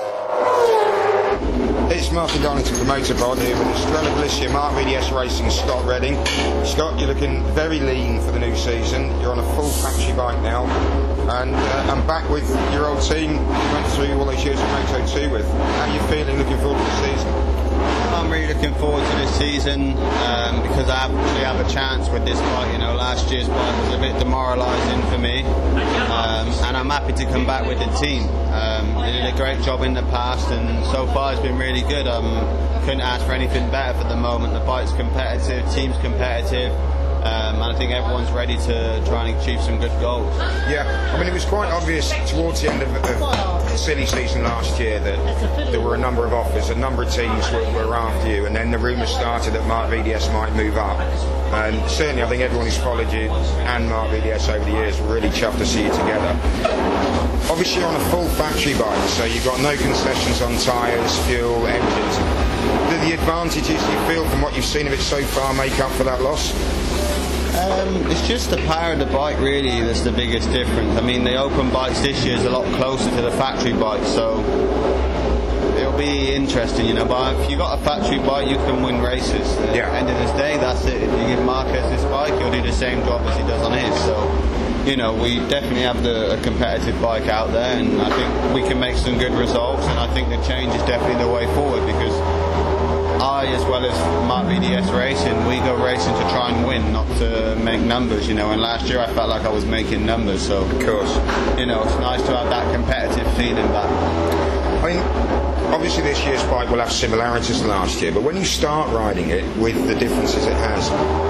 S1: It's Martin Darlington from Motorbod here with Estrella Galicia, Mark VDS Racing, Scott Redding. Scott, you're looking very lean for the new season. You're on a full factory bike now, and I'm back with your old team you went through all those years of Moto2 with. How are you feeling looking forward to the season?
S6: I'm really looking forward to this season because I actually have a chance with this bike. Last year's bike was a bit demoralising for me, and I'm happy to come back with the team. They did a great job in the past, and so far it's been really good. Couldn't ask for anything better for the moment. The bike's competitive, team's competitive. And I think everyone's ready to try and achieve some good goals.
S1: Yeah, I mean it was quite obvious towards the end of the silly season last year that there were a number of offers, a number of teams were after you, and then the rumours started that Mark VDS might move up. And certainly I think everyone who's followed you and Mark VDS over the years were really chuffed to see you together. Obviously you're on a full factory bike, so you've got no concessions on tyres, fuel, engines. Do the advantages you feel from what you've seen of it so far make up for that loss?
S6: It's just the power of the bike really that's the biggest difference. I mean, the open bikes this year is a lot closer to the factory bike, so it'll be interesting, but if you've got a factory bike you can win races. At the end of this day, that's it. If you give Marquez this bike, he'll do the same job as he does on his. So we definitely have a competitive bike out there, and I think we can make some good results, and I think the change is definitely the way forward, because I, as well as Mark BDS Racing, we go racing to try and win, not to make numbers, you know. And last year I felt like I was making numbers, so
S1: Of course.
S6: you know, it's nice to have that competitive feeling back.
S1: I mean, obviously this year's bike will have similarities to last year, but when you start riding it with the differences it has,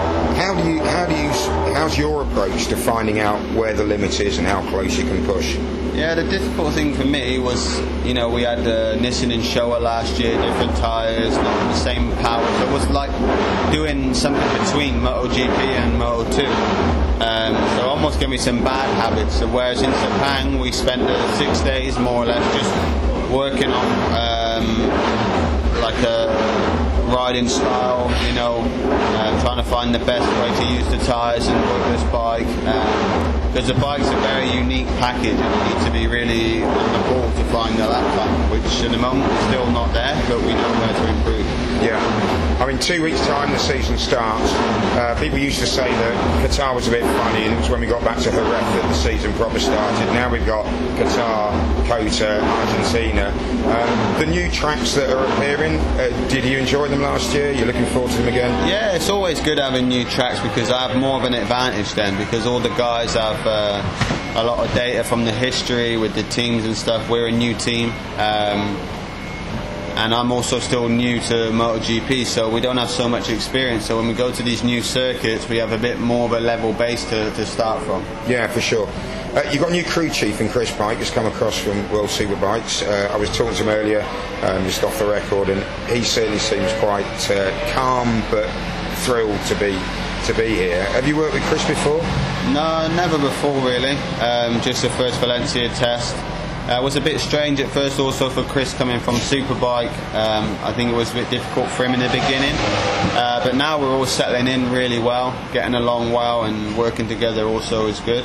S1: how's your approach to finding out where the limit is and how close you can push?
S6: Yeah, the difficult thing for me was, you know, we had Nissan and Showa last year, different tyres, not the same power. So it was like doing something between MotoGP and Moto2. So it almost gave me some bad habits. So whereas in Sepang we spent 6 days more or less just working on like a riding style, you know, trying to find the best way to use the tyres and work this bike. Because the bike's a very unique package and you need to be really on the ball to find the lap time, which at the moment is still not there, but we know where to improve.
S1: Yeah. I mean, 2 weeks' time the season starts. People used to say that Qatar was a bit funny, and it was when we got back to Jerez that the season proper started. Now we've got Qatar, Kota, Argentina. The new tracks that are appearing, did you enjoy them last year? You're looking forward to them again?
S6: Yeah, it's always good having new tracks because I have more of an advantage then, because all the guys have a lot of data from the history with the teams and stuff. We're a new team. And I'm also still new to MotoGP, so we don't have so much experience. So when we go to these new circuits, we have a bit more of a level base to start from.
S1: Yeah, for sure. You've got a new crew chief in Chris Pike who's come across from World Superbikes. I was talking to him earlier, just off the record, and he certainly seems quite calm but thrilled to be here. Have you worked with Chris before?
S6: No, never before really. Just the first Valencia test. It was a bit strange at first also for Chris coming from Superbike. I think it was a bit difficult for him in the beginning. But now we're all settling in really well, getting along well and working together also is good.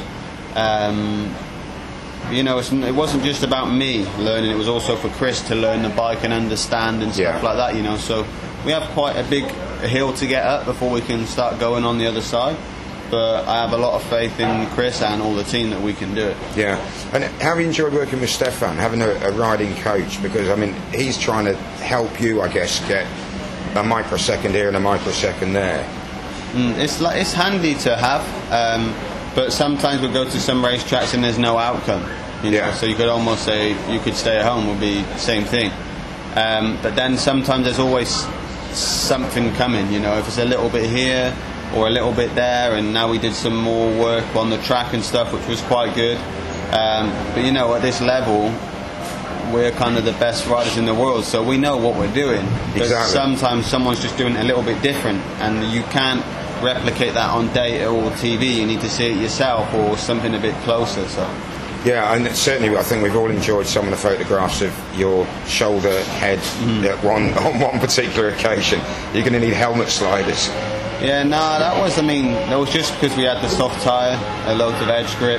S6: You know, it wasn't just about me learning, it was also for Chris to learn the bike and understand and stuff like that, you know. So we have quite a big hill to get up before we can start going on the other side. But I have a lot of faith in Chris and all the team that we can do it.
S1: Yeah. And how have you enjoyed working with Stefan, having a riding coach? Because, I mean, he's trying to help you, I guess, get a microsecond here and a microsecond there.
S6: It's handy to have, but sometimes we go to some racetracks and there's no outcome. You know? So you could almost say you could stay at home, would be the same thing. But then sometimes there's always something coming, you know, if it's a little bit here or a little bit there, and now we did some more work on the track and stuff, which was quite good. But you know, at this level, we're kind of the best riders in the world, so we know what we're doing. Exactly. Sometimes someone's just doing it a little bit different, and you can't replicate that on data or TV. You need to see it yourself or something a bit closer. So.
S1: Yeah, and certainly I think we've all enjoyed some of the photographs of your shoulder head on one particular occasion. You're going to need helmet sliders.
S6: Yeah, no, that was just because we had the soft tyre, a load of edge grip,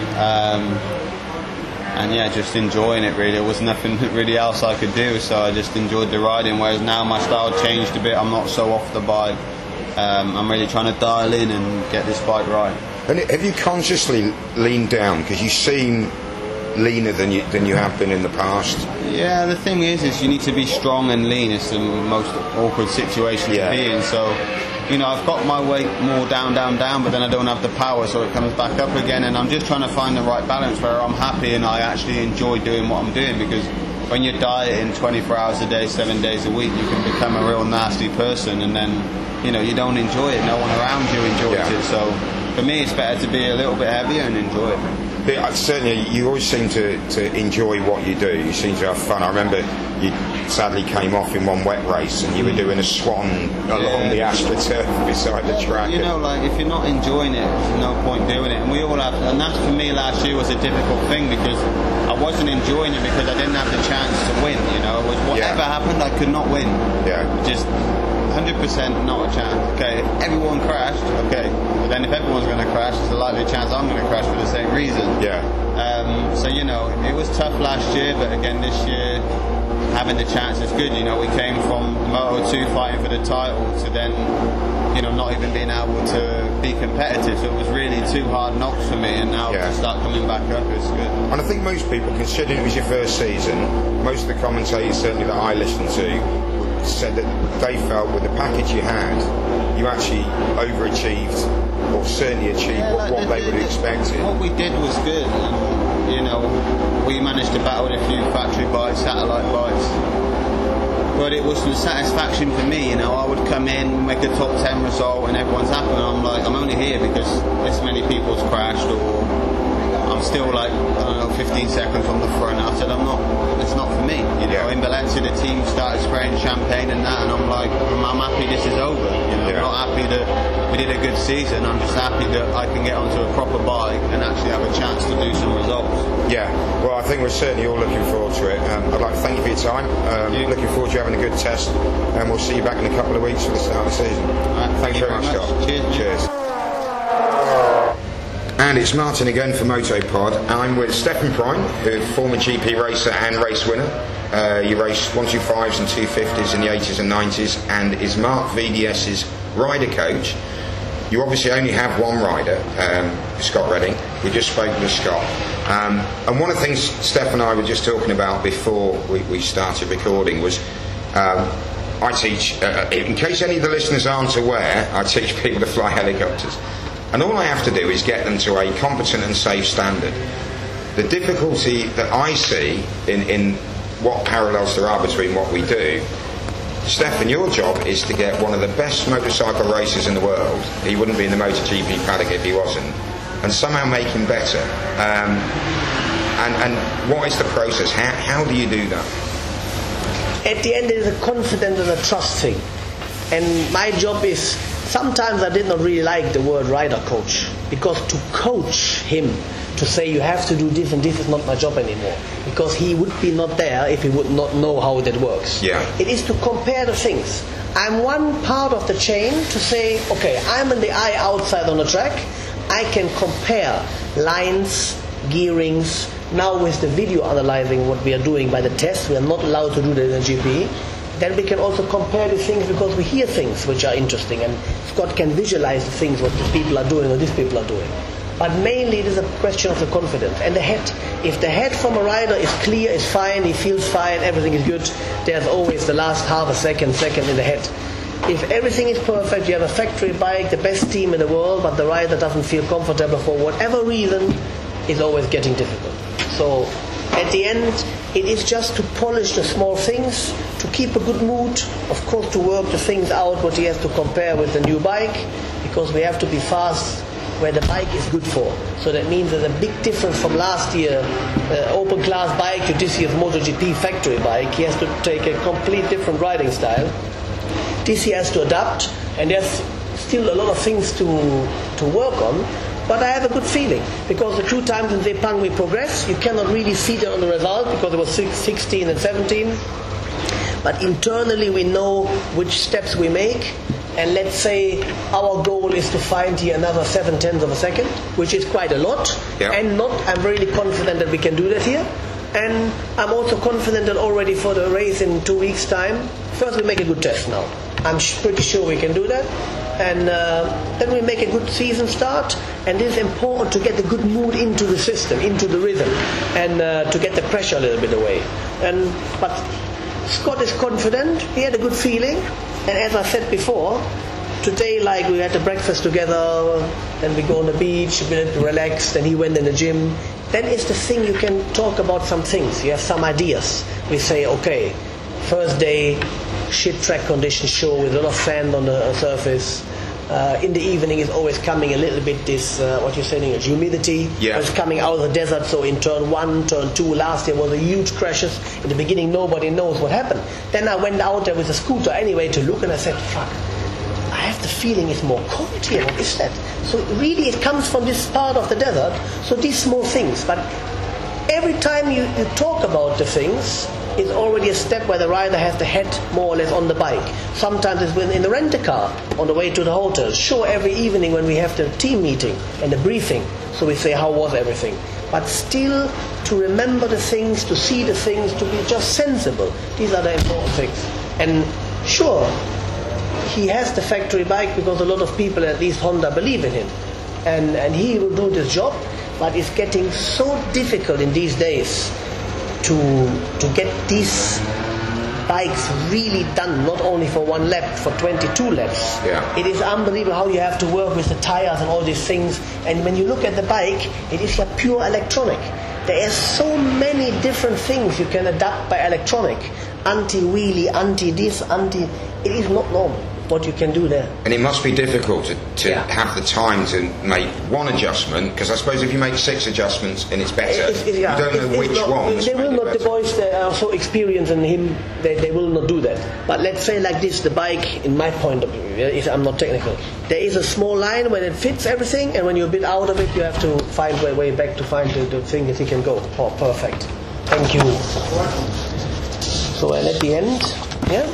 S6: and yeah, just enjoying it really. There was nothing really else I could do, so I just enjoyed the riding, whereas now my style changed a bit. I'm not so off the bike. I'm really trying to dial in and get this bike right.
S1: And have you consciously leaned down? Because you seem leaner than you have been in the past.
S6: Yeah, the thing is you need to be strong and lean. It's the most awkward situation to be in. So, you know, I've got my weight more down, but then I don't have the power, so it comes back up again. And I'm just trying to find the right balance where I'm happy and I actually enjoy doing what I'm doing, because when you're dieting 24 hours a day, 7 days a week, you can become a real nasty person, and then, you know, you don't enjoy it. No one around you enjoys it. So for me, it's better to be a little bit heavier and enjoy it.
S1: Certainly, you always seem to enjoy what you do. You seem to have fun. I remember you sadly came off in one wet race and you were doing a swan along the AstroTurf beside the track.
S6: You know, like, if you're not enjoying it, there's no point doing it. And we all have, and that for me last year was a difficult thing, because I wasn't enjoying it because I didn't have the chance to win. You know, it was whatever happened, I could not win. Just 100% not a chance. Okay, if everyone crashed, okay, but then if everyone's going to crash, there's a likely chance I'm going to crash for the same reason. So, you know, it was tough last year, but again this year, having the chance is good. You know, we came from Moto2 fighting for the title to then, you know, not even being able to be competitive. So it was really 2 hard knocks for me, and now to start coming back up is good.
S1: And I think most people, considering it was your first season, most of the commentators certainly that I listened to said that they felt with the package you had, you actually overachieved, or certainly achieved what they would have expected.
S6: What we did was good, and you know, we managed to battle a few factory bikes, satellite bikes. But it was the satisfaction for me, you know. I would come in, make a top 10 result, and everyone's happy. And I'm like, I'm only here because this many people's crashed, or I'm still like, I don't know, 15 seconds from the front. I said, it's not for me. You know, in Valencia, the team started spraying champagne and that, and I'm like, I'm happy this is over. You know, I'm not happy that we did a good season. I'm just happy that I can get onto a proper bike and actually have a chance to do some results.
S1: Yeah, well, I think we're certainly all looking forward to it. I'd like to thank you for your time. Looking forward to you having a good test, and we'll see you back in a couple of weeks for the start of the season. Thank you very much, Scott.
S6: Cheers.
S1: And it's Martin again for Motopod. I'm with Stefan Prine, who's a former GP racer and race winner. You raced 125s and 250s in the 80s and 90s, and is Mark VDS's rider coach. You obviously only have one rider, Scott Redding. We just spoke with Scott. And one of the things Steph and I were just talking about before we started recording was I teach, in case any of the listeners aren't aware, I teach people to fly helicopters. And all I have to do is get them to a competent and safe standard. The difficulty that I see in what parallels there are between what we do, Stefan, your job is to get one of the best motorcycle racers in the world. He wouldn't be in the MotoGP paddock if he wasn't, and somehow make him better. And what is the process? How do you do that?
S7: At the end, it is a confidence and a trust thing. And my job is, sometimes I did not really like the word rider coach, because to coach him, to say you have to do this and this is not my job anymore, because he would be not there if he would not know how that works.
S1: Yeah.
S7: It is to compare the things. I'm one part of the chain to say, okay, I'm in the eye outside on the track, I can compare lines, gearings. Now with the video analyzing what we are doing by the test, we are not allowed to do that in the GP. Then we can also compare the things, because we hear things which are interesting, and Scott can visualize the things what these people are doing or these people are doing. But mainly it is a question of the confidence and the head. If the head from a rider is clear, is fine, he feels fine, everything is good, there's always the last half a second in the head. If everything is perfect, you have a factory bike, the best team in the world, but the rider doesn't feel comfortable for whatever reason, it's always getting difficult. So at the end, it is just to polish the small things, to keep a good mood, of course to work the things out what he has to compare with the new bike, because we have to be fast where the bike is good for. So that means there's a big difference from last year open class bike to this year's MotoGP factory bike. He has to take a complete different riding style. This he has to adapt, and there's still a lot of things to work on. But I have a good feeling, because the 2 times in Sepang we progress. You cannot really see that on the result, because it was 16 and 17. But internally we know which steps we make. And let's say our goal is to find here another 0.7 of a second, which is quite a lot.
S1: Yeah.
S7: And I'm really confident that we can do that here. And I'm also confident that already for the race in 2 weeks' time, first we make a good test now. I'm pretty sure we can do that. And then we make a good season start. And it is important to get the good mood into the system, into the rhythm, and to get the pressure a little bit away. But Scott is confident. He had a good feeling. And as I said before, today, like, we had the breakfast together, then we go on the beach, a bit relaxed, then he went in the gym. Then it's the thing, you can talk about some things. You have some ideas. We say, okay, first day, shit track conditions show with a lot of sand on the surface. In the evening is always coming a little bit this, what you're saying, is humidity.
S1: Yeah.
S7: It's coming out of the desert, so in turn 1, turn 2, last year was a huge crashes. In the beginning nobody knows what happened. Then I went out there with a scooter anyway to look, and I said, fuck, I have the feeling it's more cold here, what is that? So really it comes from this part of the desert, so these small things. But every time you talk about the things, it's already a step where the rider has the head more or less on the bike. Sometimes it's in the rent-a-car on the way to the hotel. Sure, every evening when we have the team meeting and the briefing, so we say how was everything. But still to remember the things, to see the things, to be just sensible. These are the important things. And sure, he has the factory bike because a lot of people, at least Honda, believe in him. And he will do this job, but it's getting so difficult in these days to get these bike's really done not only for one lap, for 22 laps.
S1: Yeah.
S7: It is unbelievable how you have to work with the tires and all these things. And when you look at the bike, it is a pure electronic. There are so many different things you can adapt by electronic. Anti-wheelie, anti-this, anti... It is not normal what you can do there.
S1: And it must be difficult to
S7: Yeah.
S1: have the time to make one adjustment, because I suppose if you make 6 adjustments and it's better, you don't know which ones.
S7: They will
S1: make it
S7: not, the
S1: better.
S7: boys that are so experienced in him, they will not do that. But let's say like this, the bike, in my point of view, I'm not technical, there is a small line when it fits everything, and when you're a bit out of it, you have to find way back to find the thing that he can go. Oh, perfect. Thank you. So and at the end, yeah,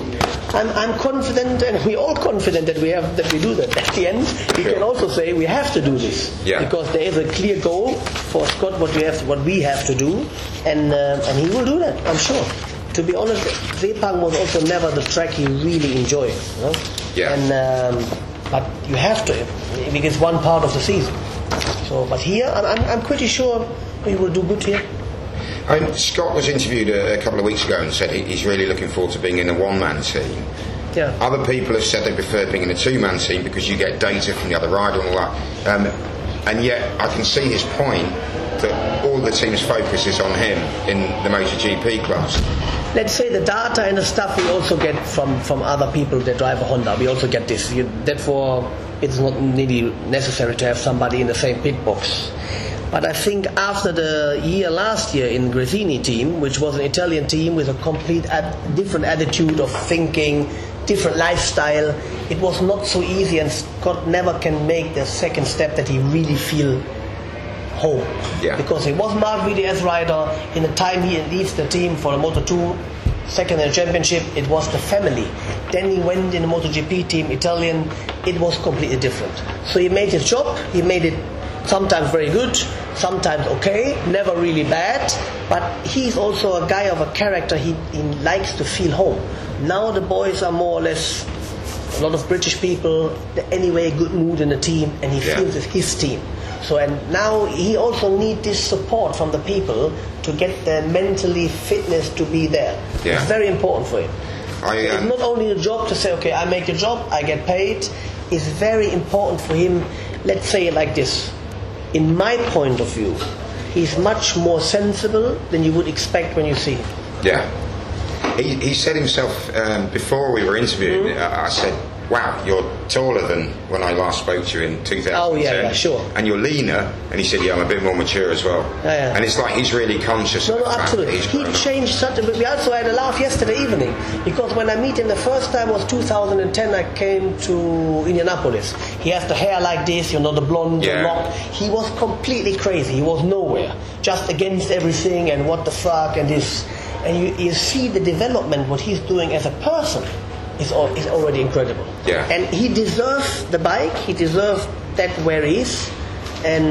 S7: I'm confident, and we're all confident that we do that. At the end, we can also say we have to do this, because there is a clear goal for Scott what we have to do, and he will do that, I'm sure. To be honest, Sepang was also never the track he really enjoyed, you know?
S1: Yeah.
S7: And but you have to, because it's one part of the season. So, but here, I'm pretty sure we will do good here.
S1: I mean, Scott was interviewed a couple of weeks ago and said he's really looking forward to being in a one-man team.
S7: Yeah.
S1: Other people have said they prefer being in a two-man team because you get data from the other rider and all that. And yet, I can see his point that all the team's focus is on him in the MotoGP class.
S7: Let's say the data and the stuff we also get from other people that drive a Honda. We also get this. Therefore, it's not really necessary to have somebody in the same pit box. But I think after the year last year in Gresini team, which was an Italian team with a complete different attitude of thinking, different lifestyle, it was not so easy, and Scott never can make the second step that he really feel home.
S1: Yeah.
S7: Because he was Marc VDS rider. In the time he leaves the team for the Moto2, second in the championship, it was the family. Then he went in the MotoGP team, Italian, it was completely different. So he made his job, he made it sometimes very good, sometimes okay, never really bad, but he's also a guy of a character, he likes to feel home. Now the boys are more or less a lot of British people, anyway good mood in the team, and he feels it's his team. So, and now he also needs this support from the people to get the mentally fitness to be there.
S1: Yeah.
S7: It's very important for him. It's not only a job to say, okay, I make a job, I get paid. It's very important for him, let's say it like this. In my point of view, he's much more sensible than you would expect when you see him.
S1: Yeah. He said himself, before we were interviewing, I said, wow, you're taller than when I last spoke to you in 2010.
S7: Oh, yeah, sure.
S1: And you're leaner. And he said, yeah, I'm a bit more mature as well.
S7: Yeah.
S1: And it's like he's really conscious of the fact that
S7: absolutely.
S1: he's
S7: He
S1: grown up.
S7: changed such a bit. We also had a laugh yesterday evening, because when I meet him the first time was 2010, I came to Indianapolis. He has the hair like this, you know, the blonde lock. He was completely crazy. He was nowhere, just against everything and what the fuck and this. And you see the development, what he's doing as a person is already incredible.
S1: Yeah.
S7: And he deserves the bike, he deserves that where he is. And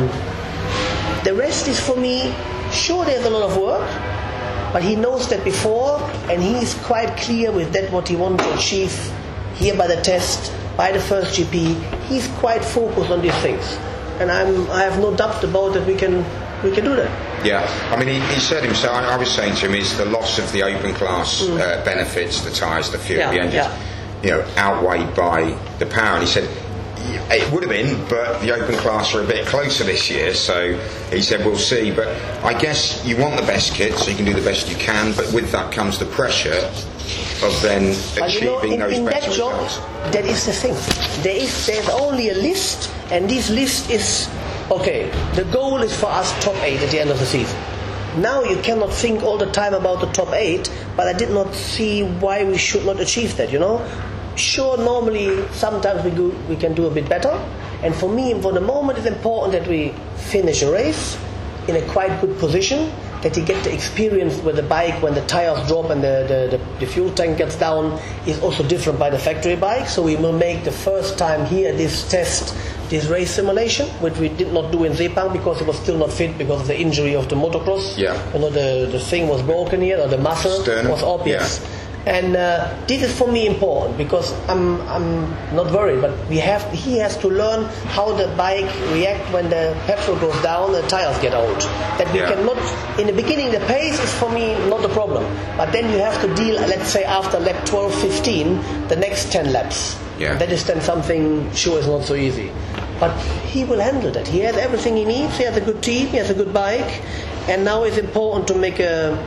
S7: the rest is, for me, sure there's a lot of work, but he knows that before, and he's quite clear with that what he wants to achieve here by the test, by the first GP. He's quite focused on these things. And I have no doubt about that we can do that.
S1: Yeah, I mean, he said himself, I was saying to him, is the loss of the open class benefits, the tyres, the fuel, the engines, you know, outweighed by the power. And he said, it would have been, but the open class are a bit closer this year, so he said, we'll see. But I guess you want the best kit, so you can do the best you can, but with that comes the pressure of then achieving those better results.
S7: That is the thing. There's only a list, and this list is, okay, the goal is for us top 8 at the end of the season. Now you cannot think all the time about the top 8, but I did not see why we should not achieve that, you know. Sure, normally sometimes we can do a bit better, and for me, for the moment, it's important that we finish a race in a quite good position, that you get the experience with the bike when the tires drop and the fuel tank gets down is also different by the factory bike. So we will make the first time here this test, this race simulation, which we did not do in Sepang because it was still not fit because of the injury of the motocross.
S1: Yeah.
S7: You know, the thing was broken here, or the muscle was obvious. And this is for me important because I'm not worried, but he has to learn how the bike react when the petrol goes down, the tires get old. That we cannot, in the beginning the pace is for me not a problem, but then you have to deal, let's say after lap 12, 15, the next 10 laps.
S1: Yeah.
S7: That is then something sure is not so easy. But he will handle that. He has everything he needs, he has a good team, he has a good bike, and now it's important to make to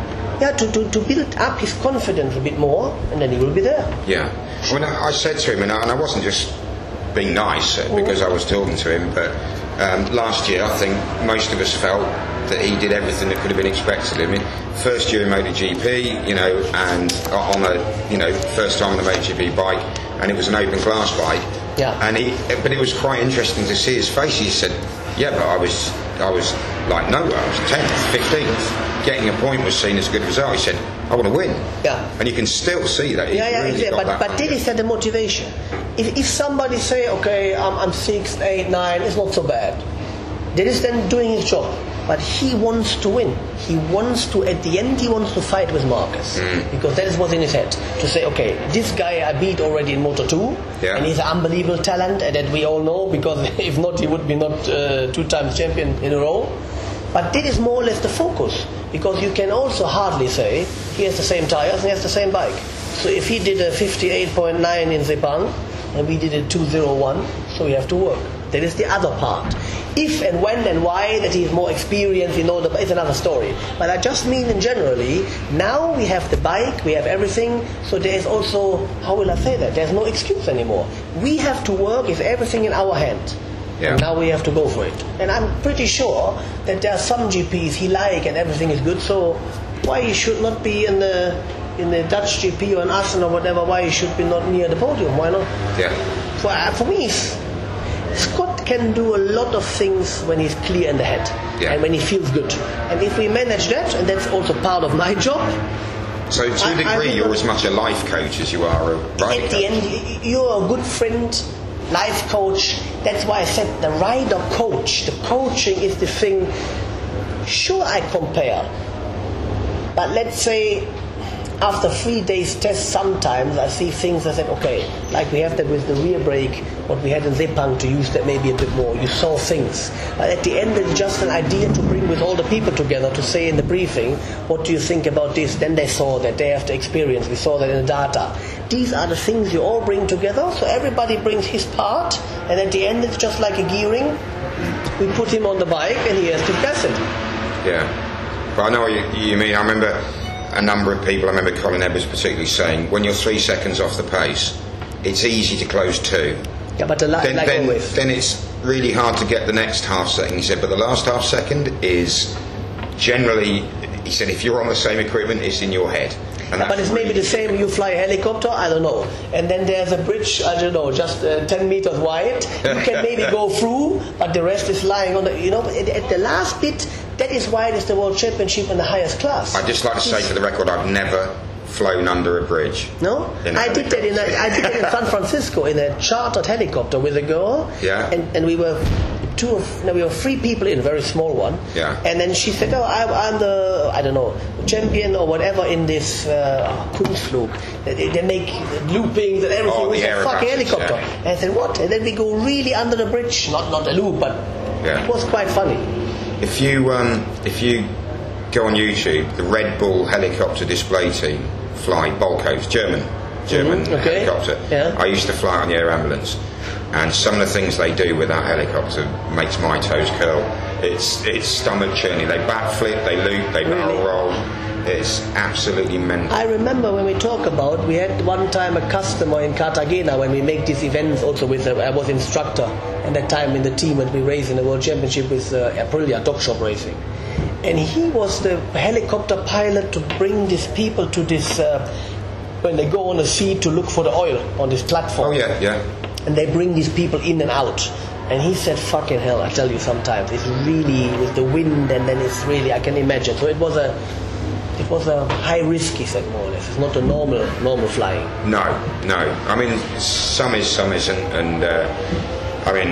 S7: build up his confidence a bit more, and then he will be there.
S1: Yeah. Well, I said to him, and I wasn't just being nice because I was talking to him, but last year I think most of us felt that he did everything that could have been expected of him. First year in MotoGP, and on a first time on the MotoGP bike, and it was an open glass bike.
S7: Yeah.
S1: But it was quite interesting to see his face. He said, "Yeah, but I was like nowhere. I was 10th, 15th. Getting a point was seen as a good result." He said, "I want to win."
S7: Yeah.
S1: And you can still see that.
S7: But did he set the motivation? If somebody say, "Okay, I'm 6th, 8th, 9th," it's not so bad. That is then doing his job. But he wants to win. He wants to, at the end, he wants to fight with Marquez. Because that is what's in his head. To say, okay, this guy I beat already in Moto2, and he's an unbelievable talent, and that we all know, because if not, he would be not 2 times champion in a row. But that is more or less the focus. Because you can also hardly say, he has the same tires and he has the same bike. So if he did a 58.9 in Sepang, and we did a 201, so we have to work. That is the other part. If and when and why that he is more experienced, it's another story. But I just mean in generally, now we have the bike, we have everything, so there is also, how will I say that? There's no excuse anymore. We have to work, if everything in our hand.
S1: Yeah.
S7: And now we have to go for it. And I'm pretty sure that there are some GPs he like and everything is good, so why he should not be in the Dutch GP or in Assen or whatever, why he should be not near the podium, why not?
S1: Yeah.
S7: For me, Scott can do a lot of things when he's clear in the head and when he feels good. And if we manage that, and that's also part of my job.
S1: So to a degree, you're as much a life coach as you are a riding
S7: coach. At the end, you're a good friend, life coach. That's why I said the rider coach. The coaching is the thing. Sure, I compare. But let's say after 3 days test, sometimes I see things I said, okay, like we have that with the rear brake, what we had in Sepang, to use that maybe a bit more. You saw things. But at the end, it's just an idea to bring with all the people together to say in the briefing, what do you think about this? Then they saw that, they have the experience, we saw that in the data. These are the things you all bring together, so everybody brings his part, and at the end it's just like a gearing. We put him on the bike and he has to press it.
S1: Yeah. But I know what you mean. I remember a number of people, I remember Colin Edwards particularly saying, when you're 3 seconds off the pace, it's easy to close 2.
S7: Yeah, but
S1: then it's really hard to get the next half second. He said, but the last half second is generally, he said, if you're on the same equipment, it's in your head.
S7: But it's maybe the same, you fly a helicopter, I don't know. And then there's a bridge, I don't know, just 10 meters wide. You can maybe go through, but the rest is lying on the, at the last bit, that is why it is the World Championship in the highest class.
S1: I'd just like to say for the record, I've never flown under a bridge.
S7: No? I did that in San Francisco in a chartered helicopter with a girl.
S1: Yeah.
S7: And we were 3 people in a very small one.
S1: Yeah.
S7: And then she said, I'm the, I don't know, champion or whatever in this Kunstflug. They make loopings and everything with a fucking helicopter.
S1: Yeah.
S7: And I said, what? And then we go really under the bridge. Not a loop, but it was quite funny.
S1: If you go on YouTube, the Red Bull helicopter display team fly Bolco's, German helicopter.
S7: Yeah.
S1: I used to fly on the air ambulance, and some of the things they do with that helicopter makes my toes curl. It's stomach churning. They backflip, they loop, they barrel roll. It's absolutely mental.
S7: I remember when we talk about, we had one time a customer in Cartagena when we make these events also with, I was instructor at that time in the team when we raced in the World Championship with Aprilia, Dog Shop Racing. And he was the helicopter pilot to bring these people to this, when they go on a sea to look for the oil on this platform.
S1: Oh yeah.
S7: And they bring these people in and out. And he said, fucking hell, I tell you sometimes, it's really, with the wind, and then it's really, I can imagine. So it was a high risk, he said, more or less. It's not a normal flying.
S1: No. I mean, some isn't, and I mean,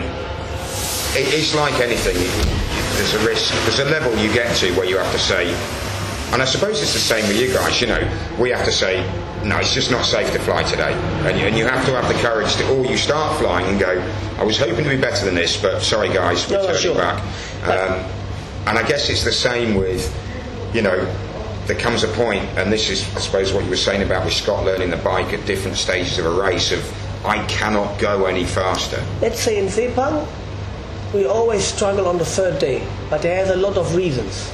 S1: it's like anything. There's a risk. There's a level you get to where you have to say, And I suppose it's the same with you guys. You know, we have to say, no, it's just not safe to fly today, and you have to have the courage to, or you start flying and go, I was hoping to be better than this, but sorry guys, we're turning back. And I guess it's the same with, you know, there comes a point, and this is, I suppose, what you were saying about with Scott learning the bike at different stages of a race, of I cannot go any faster.
S7: Let's say in Sepang, we always struggle on the third day, but there is a lot of reasons.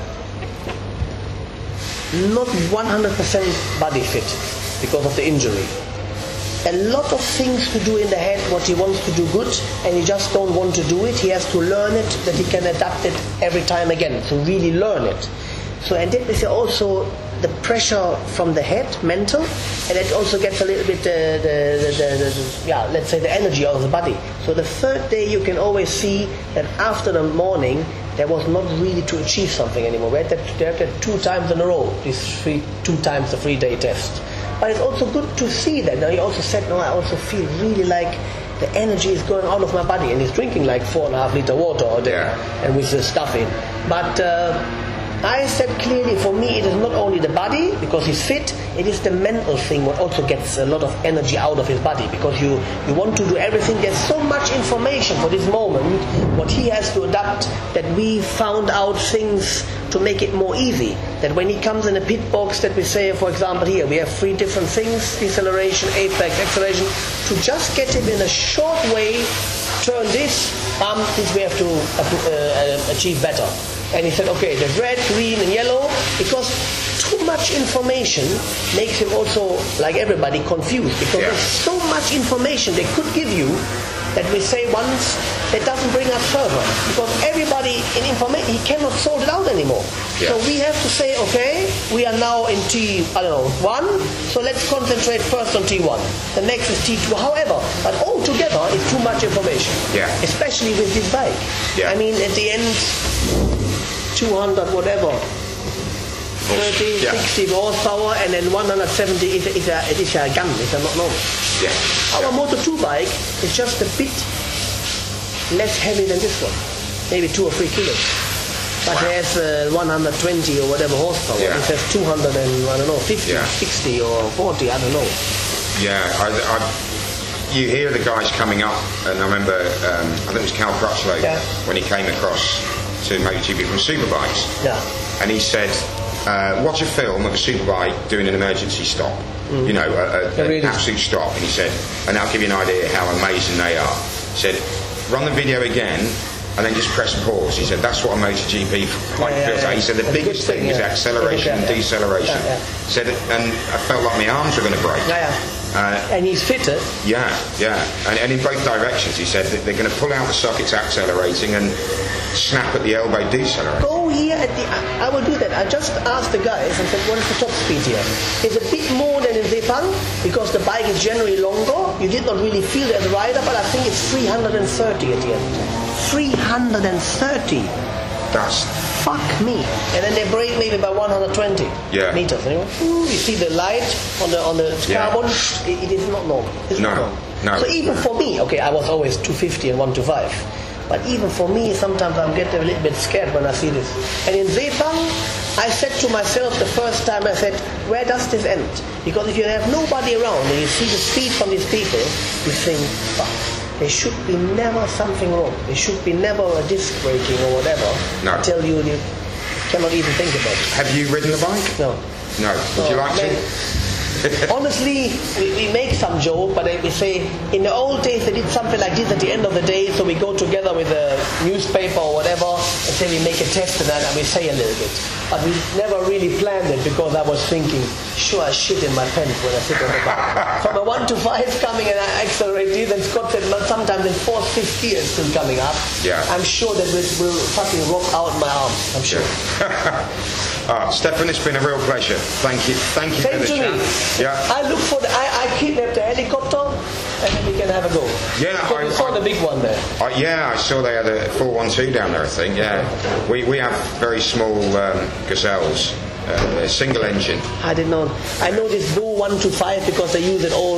S7: Not 100% body fit because of the injury. A lot of things to do in the head, what he wants to do good, and he just don't want to do it. He has to learn it, that he can adapt it every time again, to really learn it. So, and that is also the pressure from the head, mental, and it also gets a little bit let's say the energy out of the body. So the third day you can always see that after the morning there was not really to achieve something anymore. We had that 2 times in a row, these 2 times the 3-day test. But it's also good to see that. Now he also said, no, I also feel really like the energy is going out of my body, and he's drinking like 4.5 liter water a day, and with the stuff in. But I said clearly, for me it is not only the body, because he's fit, it is the mental thing what also gets a lot of energy out of his body, because you want to do everything. There's so much information for this moment, what he has to adapt, that we found out things to make it more easy. That when he comes in a pit box, that we say, for example, here we have 3 different things: deceleration, apex, acceleration, to just get him in a short way, turn this we have to achieve better. And he said, okay, there's red, green and yellow, because too much information makes him also, like everybody, confused, because there's so much information they could give you that we say once, that doesn't bring us further, because everybody in information, he cannot sort it out anymore. So we have to say, okay, we are now in T1, so let's concentrate first on T1. The next is T2, however, but altogether it's too much information, especially with this bike. I mean, at the end, 200 whatever, 30, 60 horsepower, and then 170 is a gun, it's not normal. Our Moto 2 bike is just a bit less heavy than this one, maybe 2 or 3 kilos. But it has 120 or whatever horsepower. It has 200 and, I don't know, 50, 60 or 40, I don't know.
S1: You hear the guys coming up, and I remember, I think it was Cal Crutchlow, when he came across to MotoGP from Superbikes. And he said, watch a film of a Superbike doing an emergency stop. You know, an absolute stop. And he said, and that'll give you an idea how amazing they are. He said, run the video again, and then just press pause. He said, that's what a MotoGP bike feels like. He said, the biggest thing is acceleration and deceleration. He said, and I felt like my arms were going to break.
S7: And he's fitter.
S1: And in both directions, he said that they're going to pull out the sockets accelerating and snap at the elbow decelerating.
S7: Go here I will do that. I just asked the guys and said, what is the top speed here? It's a bit more than in Sepang, because the bike is generally longer. You did not really feel it as a rider, but I think it's 330 at the end. 330.
S1: That's...
S7: Fuck me. And then they brake maybe by 120 meters. Anyway, you see the light on the carbon. It is not normal. It's not normal. So even for me, okay, I was always 250 and 125. But even for me, sometimes I get a little bit scared when I see this. And in Sepang, I said to myself the first time, I said, where does this end? Because if you have nobody around and you see the speed from these people, you think, fuck. There should be never something wrong. There should be never a disc breaking or whatever. Until you cannot even think about it.
S1: Have you ridden the bike?
S7: No.
S1: Would you like to?
S7: Honestly, we make some joke, but we say, in the old days they did something like this at the end of the day, so we go together with a newspaper or whatever, and say we make a test and we say a little bit. But we never really planned it, because I was thinking, sure, I shit in my pants when I sit on the bike. From a 1 to 5 coming and I accelerate this, and Scott said, sometimes in 4th, 5th gear it's still coming up. I'm sure that it will fucking rock out my arms, I'm sure.
S1: Stefan, it's been a real pleasure. Thank you for the chat.
S7: I look for I kidnapped the helicopter, and then we can have a go. I saw the big one there.
S1: I saw they had a 412 down there, I think. We have very small gazelles, single engine.
S7: I didn't know. I know this Bo 125 because they use it all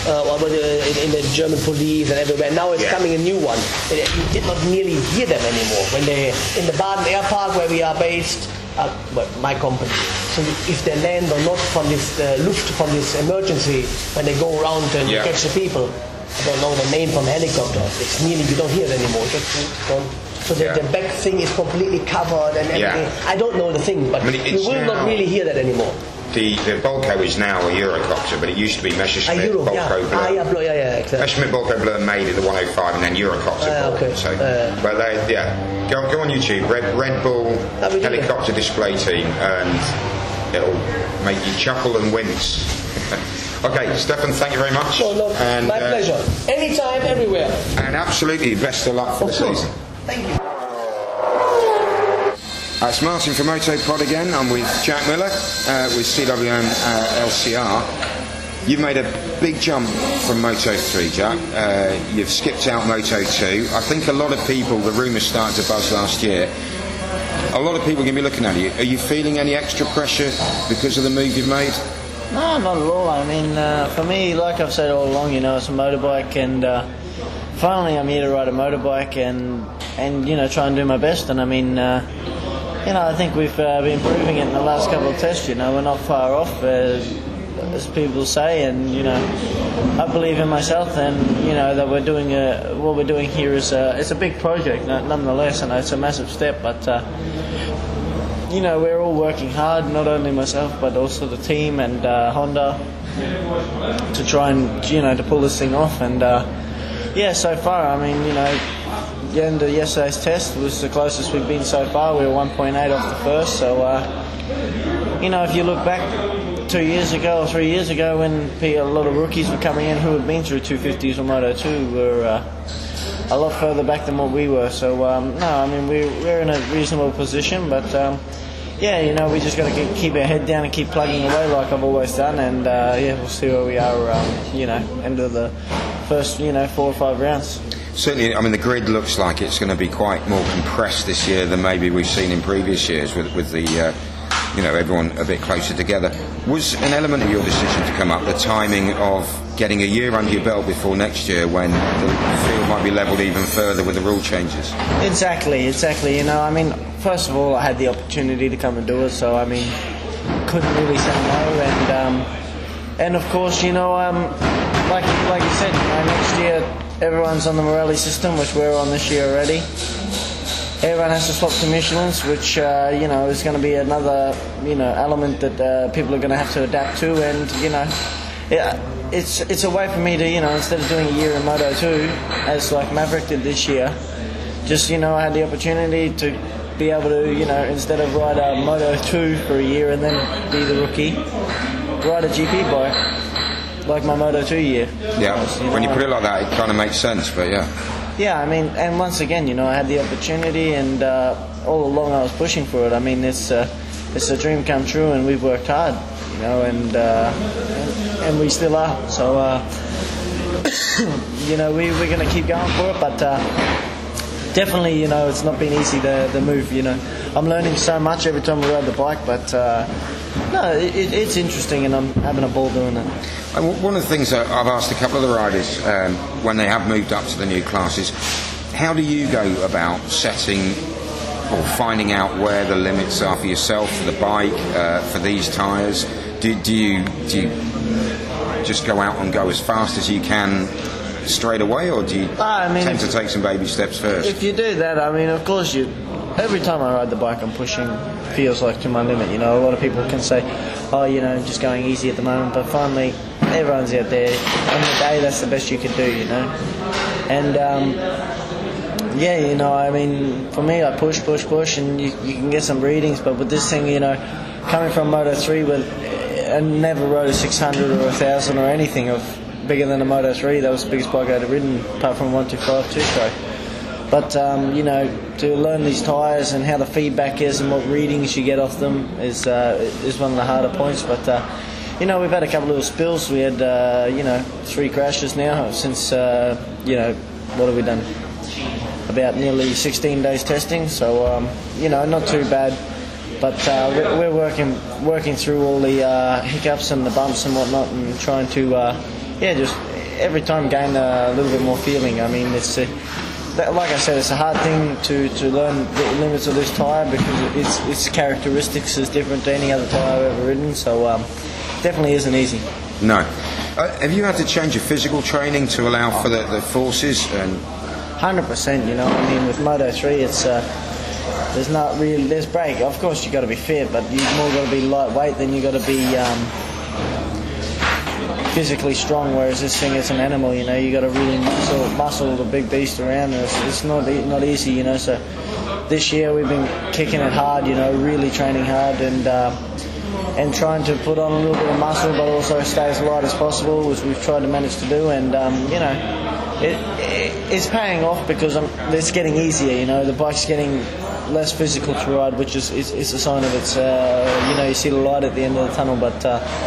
S7: in the German police and everywhere. Now it's coming a new one. You did not nearly hear them anymore when they in the Baden Air Park where we are based. my company. So if they land or not from this Luft, from this emergency, when they go around and catch the people, I don't know the name from helicopter. It's nearly, you don't hear it anymore. So the back thing is completely covered and everything. I don't know the thing, but you will not really hear that anymore.
S1: The Bolko is now a Eurocopter, but it used to be Messerschmitt Bolko Blur.
S7: Exactly.
S1: Messerschmitt Bolko Blur made in the 105 and then Eurocopter bought it. So, but go on YouTube, Red Bull helicopter display team, and it'll make you chuckle and wince. Okay, Stefan, thank you very much.
S7: And, my pleasure. Anytime, everywhere.
S1: And absolutely, best of luck for the season.
S7: Thank you.
S1: It's Martin from Motopod again. I'm with Jack Miller with CWM LCR. You've made a big jump from Moto 3, Jack. You've skipped out Moto 2. I think a lot of people, the rumours started to buzz last year. A lot of people are going to be looking at you. Are you feeling any extra pressure because of the move you've made?
S8: No, not at all. I mean, for me, like I've said all along, it's a motorbike, and finally I'm here to ride a motorbike and try and do my best. And I mean, I think we've been proving it in the last couple of tests. We're not far off, as people say, and I believe in myself, and that we're doing what we're doing here is it's a big project, nonetheless, and it's a massive step, but. We're all working hard, not only myself but also the team and Honda, to try and to pull this thing off. And so far, I mean, the end of yesterday's test was the closest we've been so far. We were 1.8 off the first, so if you look back 2 years ago or 3 years ago, when a lot of rookies were coming in who had been through 250s or Moto 2, were a lot further back than what we were. So no, I mean, we're in a reasonable position, but we just got to keep our head down and keep plugging away like I've always done, and we'll see where we are end of the first 4 or 5 rounds.
S1: Certainly, I mean, the grid looks like it's going to be quite more compressed this year than maybe we've seen in previous years with the everyone a bit closer together. Was an element of your decision to come up the timing of getting a year under your belt before next year, when the field might be levelled even further with the rule changes?
S8: Exactly. I mean, first of all, I had the opportunity to come and do it, so I mean, couldn't really say no. And of course, like you said, next year everyone's on the Morelli system, which we're on this year already. Everyone has to swap to Michelin's, which is going to be another element that people are going to have to adapt to, and it's a way for me to instead of doing a year in Moto 2 as like Maverick did this year, just I had the opportunity to be able to instead of ride a Moto 2 for a year and then be the rookie, ride a GP bike like my Moto 2 year.
S1: Yeah, when you put it like that, it kind of makes sense, but yeah.
S8: Yeah, I mean, and once again, I had the opportunity, and all along I was pushing for it. I mean, it's a dream come true, and we've worked hard, and we still are. So, we're going to keep going for it, but definitely, it's not been easy, the move. I'm learning so much every time we ride the bike, but no, it's interesting, and I'm having a ball doing it.
S1: One of the things that I've asked a couple of the riders when they have moved up to the new classes, how do you go about setting or finding out where the limits are for yourself, for the bike, for these tyres? Do you just go out and go as fast as you can straight away, or do you tend to take some baby steps first?
S8: If you do that, I mean, of course every time I ride the bike, I'm pushing, feels like, to my limit. A lot of people can say, just going easy at the moment, but finally, everyone's out there. On the day, that's the best you can do, And, I mean, for me, I push, and you can get some readings, but with this thing, coming from Moto 3, I never rode a 600 or a 1,000 or anything bigger than a Moto 3. That was the biggest bike I'd ever ridden, apart from 125 two-stroke. But, to learn these tyres and how the feedback is and what readings you get off them is one of the harder points. But, we've had a couple of little spills. We had, 3 crashes now since, what have we done? About nearly 16 days testing. So, not too bad. But we're working through all the hiccups and the bumps and whatnot, and trying to, just every time gain a little bit more feeling. I mean, it's like I said, it's a hard thing to learn the limits of this tyre because its characteristics is different to any other tyre I've ever ridden. So definitely isn't easy.
S1: No. Have you had to change your physical training to allow for the forces?
S8: 100%. You know, I mean, with Moto3, it's there's not really there's brake. Of course, you got to be fit, but you more got to be lightweight than you got to be physically strong. Whereas this thing, it's an animal. You know, you got to really muscle the big beast around. It's not easy. You know, so this year we've been kicking it hard. You know, really training hard and trying to put on a little bit of muscle, but also stay as light as possible, as we've tried to manage to do. And you know, it's paying off because it's getting easier. You know, the bike's getting less physical to ride, which is a sign of its. You know, you see the light at the end of the tunnel, but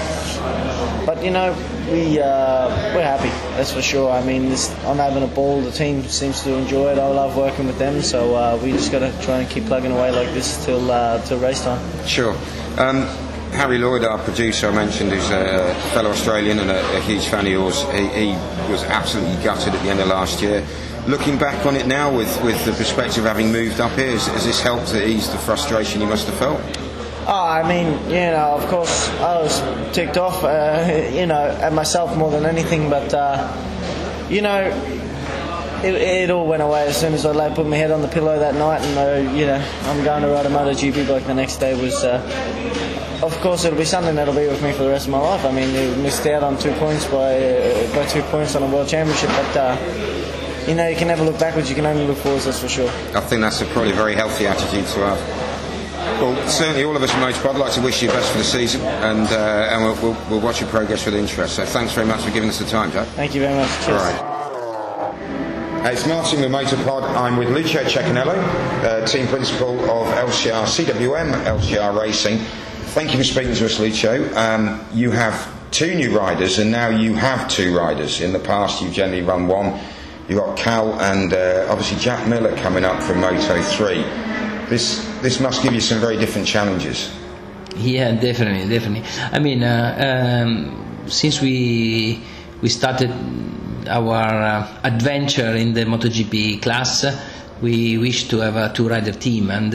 S8: you know, we're happy. That's for sure. I mean, I'm having a ball. The team seems to enjoy it. I love working with them. So we just got to try and keep plugging away like this till race time.
S1: Sure. Harry Lloyd, our producer, I mentioned, who's a fellow Australian and a huge fan of yours. He was absolutely gutted at the end of last year. Looking back on it now, with the perspective of having moved up here, has this helped to ease the frustration you must have felt?
S8: Oh, I mean, you know, of course, I was ticked off, you know, at myself more than anything, but, you know, it all went away as soon as I put my head on the pillow that night, and, you know, I'm going to ride a MotoGP bike the next day was, of course, it'll be something that'll be with me for the rest of my life. I mean, you missed out on 2 points by 2 points on a World Championship, but, you know, you can never look backwards, you can only look forwards, that's for sure.
S1: I think that's probably a very healthy attitude to have. Well, certainly all of us at Motorpod would like to wish you the best for the season, and we'll watch your progress with interest. So thanks very much for giving us the time, Jack.
S8: Thank you very much. Cheers.
S1: All right. It's Martin with Motorpod. I'm with Lucio Cecchinello, team principal of LCR CWM, LCR Racing. Thank you for speaking to us, Lucio. You have 2 new riders, and now you have 2 riders. In the past, you've generally run one. You've got Cal and obviously Jack Miller coming up from Moto3. This must give you some very different challenges.
S9: Yeah, definitely. I mean, since we started our adventure in the MotoGP class, we wish to have a 2-rider team, and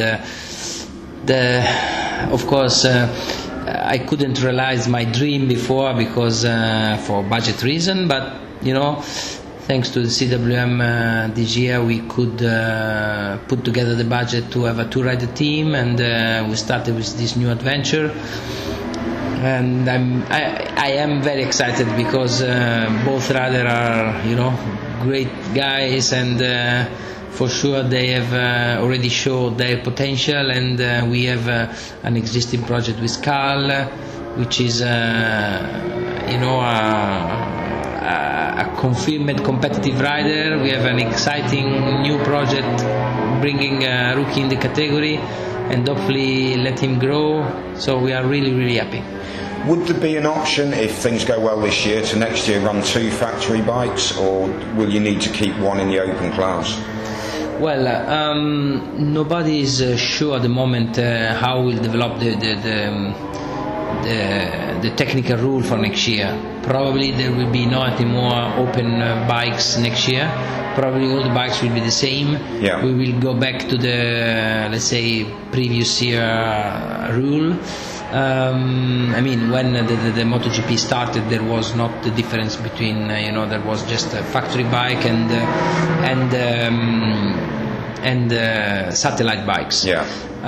S9: of course I couldn't realize my dream before because for budget reason, but you know, thanks to the CWM this year we could put together the budget to have a 2-rider team, and we started with this new adventure. And I am very excited because both riders are, you know, great guys, and for sure they have already showed their potential, and we have an existing project with Carl, which is you know, a confirmed competitive rider. We have an exciting new project bringing a rookie in the category and hopefully let him grow, so we are really happy.
S1: Would there be an option, if things go well this year, to next year run 2 factory bikes, or will you need to keep one in the open class?
S9: Well, nobody is sure at the moment how we'll develop the technical rule for next year. Probably there will be not any more open bikes next year. Probably all the bikes will be the same.
S1: Yeah.
S9: We will go back to the, let's say, previous year rule. I mean, when the MotoGP started, there was not the difference between, you know, there was just a factory bike and satellite bikes.
S1: Yeah.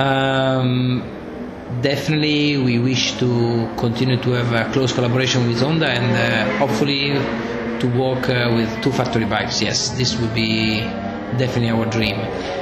S9: Definitely, we wish to continue to have a close collaboration with Honda, and hopefully to work with 2 factory bikes. Yes, this would be definitely our dream.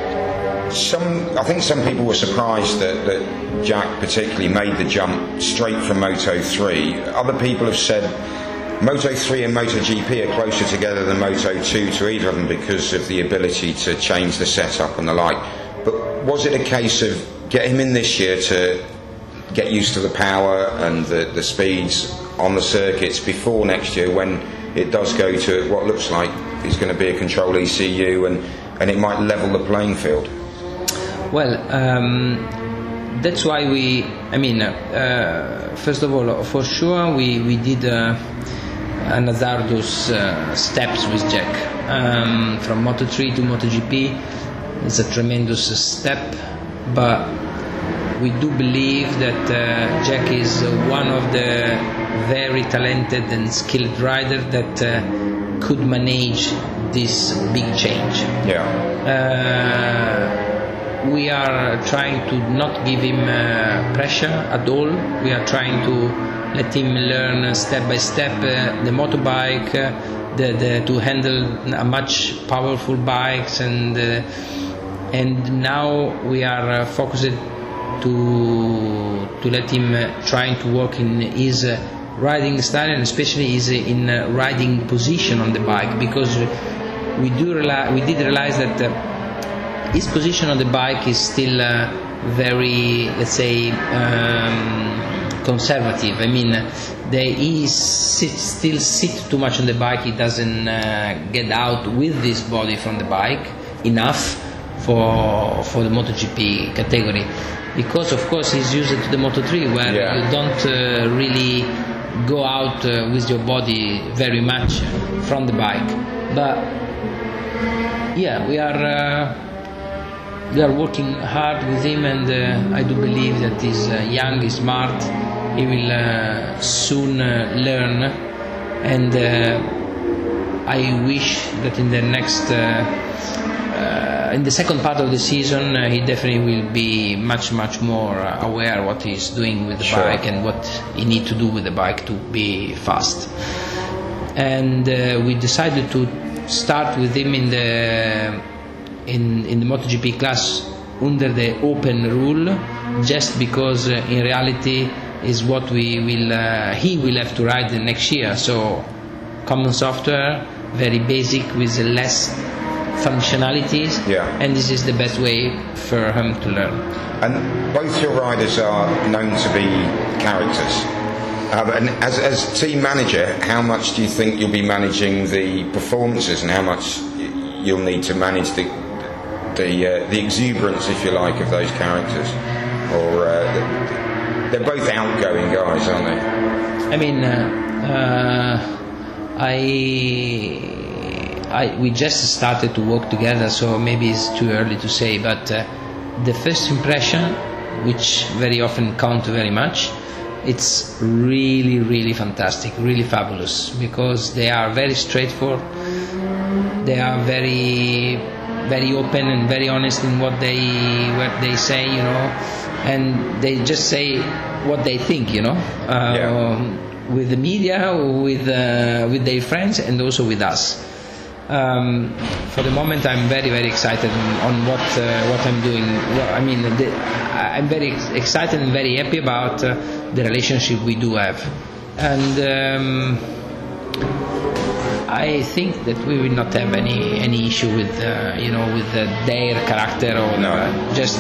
S1: I think some people were surprised that Jack particularly made the jump straight from Moto3. Other people have said Moto3 and MotoGP are closer together than Moto2 to either of them because of the ability to change the setup and the like. But was it a case of get him in this year to get used to the power and the speeds on the circuits before next year, when it does go to what looks like is going to be a control ECU, and it might level the playing field?
S9: Well, that's why first of all, for sure we did an hazardous steps with Jack. from Moto3 to MotoGP is a tremendous step, but we do believe that Jack is one of the very talented and skilled riders that could manage this big change. We are trying to not give him pressure at all. We are trying to let him learn step by step the motorbike, to handle a much powerful bikes, and now we are focused to let him trying to work in his riding style, and especially his in riding position on the bike, because we did realize that his position on the bike is still very, let's say, conservative. I mean, he still sits too much on the bike. He doesn't get out with this body from the bike enough for the MotoGP category, because of course he's used to the Moto3, where you don't really go out with your body very much from the bike. But yeah, we are working hard with him, and I do believe that he's young, he's smart. He will soon learn, and I wish that in the next in the second part of the season he definitely will be much more aware what he's doing with the bike and what he needs to do with the bike to be fast. And we decided to start with him in the MotoGP class under the open rule, just because in reality is what he will have to ride the next year. So common software, very basic with less functionalities, and this is the best way for him to learn.
S1: And both your riders are known to be characters. And as team manager, how much do you think you'll be managing the performances, and how much you'll need to manage the exuberance, if you like, of those characters? Or they're both outgoing guys, aren't they?
S9: I mean, we just started to work together, so maybe it's too early to say, but the first impression, which very often count very much, it's really fantastic, really fabulous, because they are very straightforward, they are very open and very honest in what they say, you know, and they just say what they think, you know, with the media, with their friends, and also with us. For the moment, I'm very excited on what I'm doing. Well, I mean, I'm very excited and very happy about the relationship we do have, and I think that we will not have any issue with with their character, or just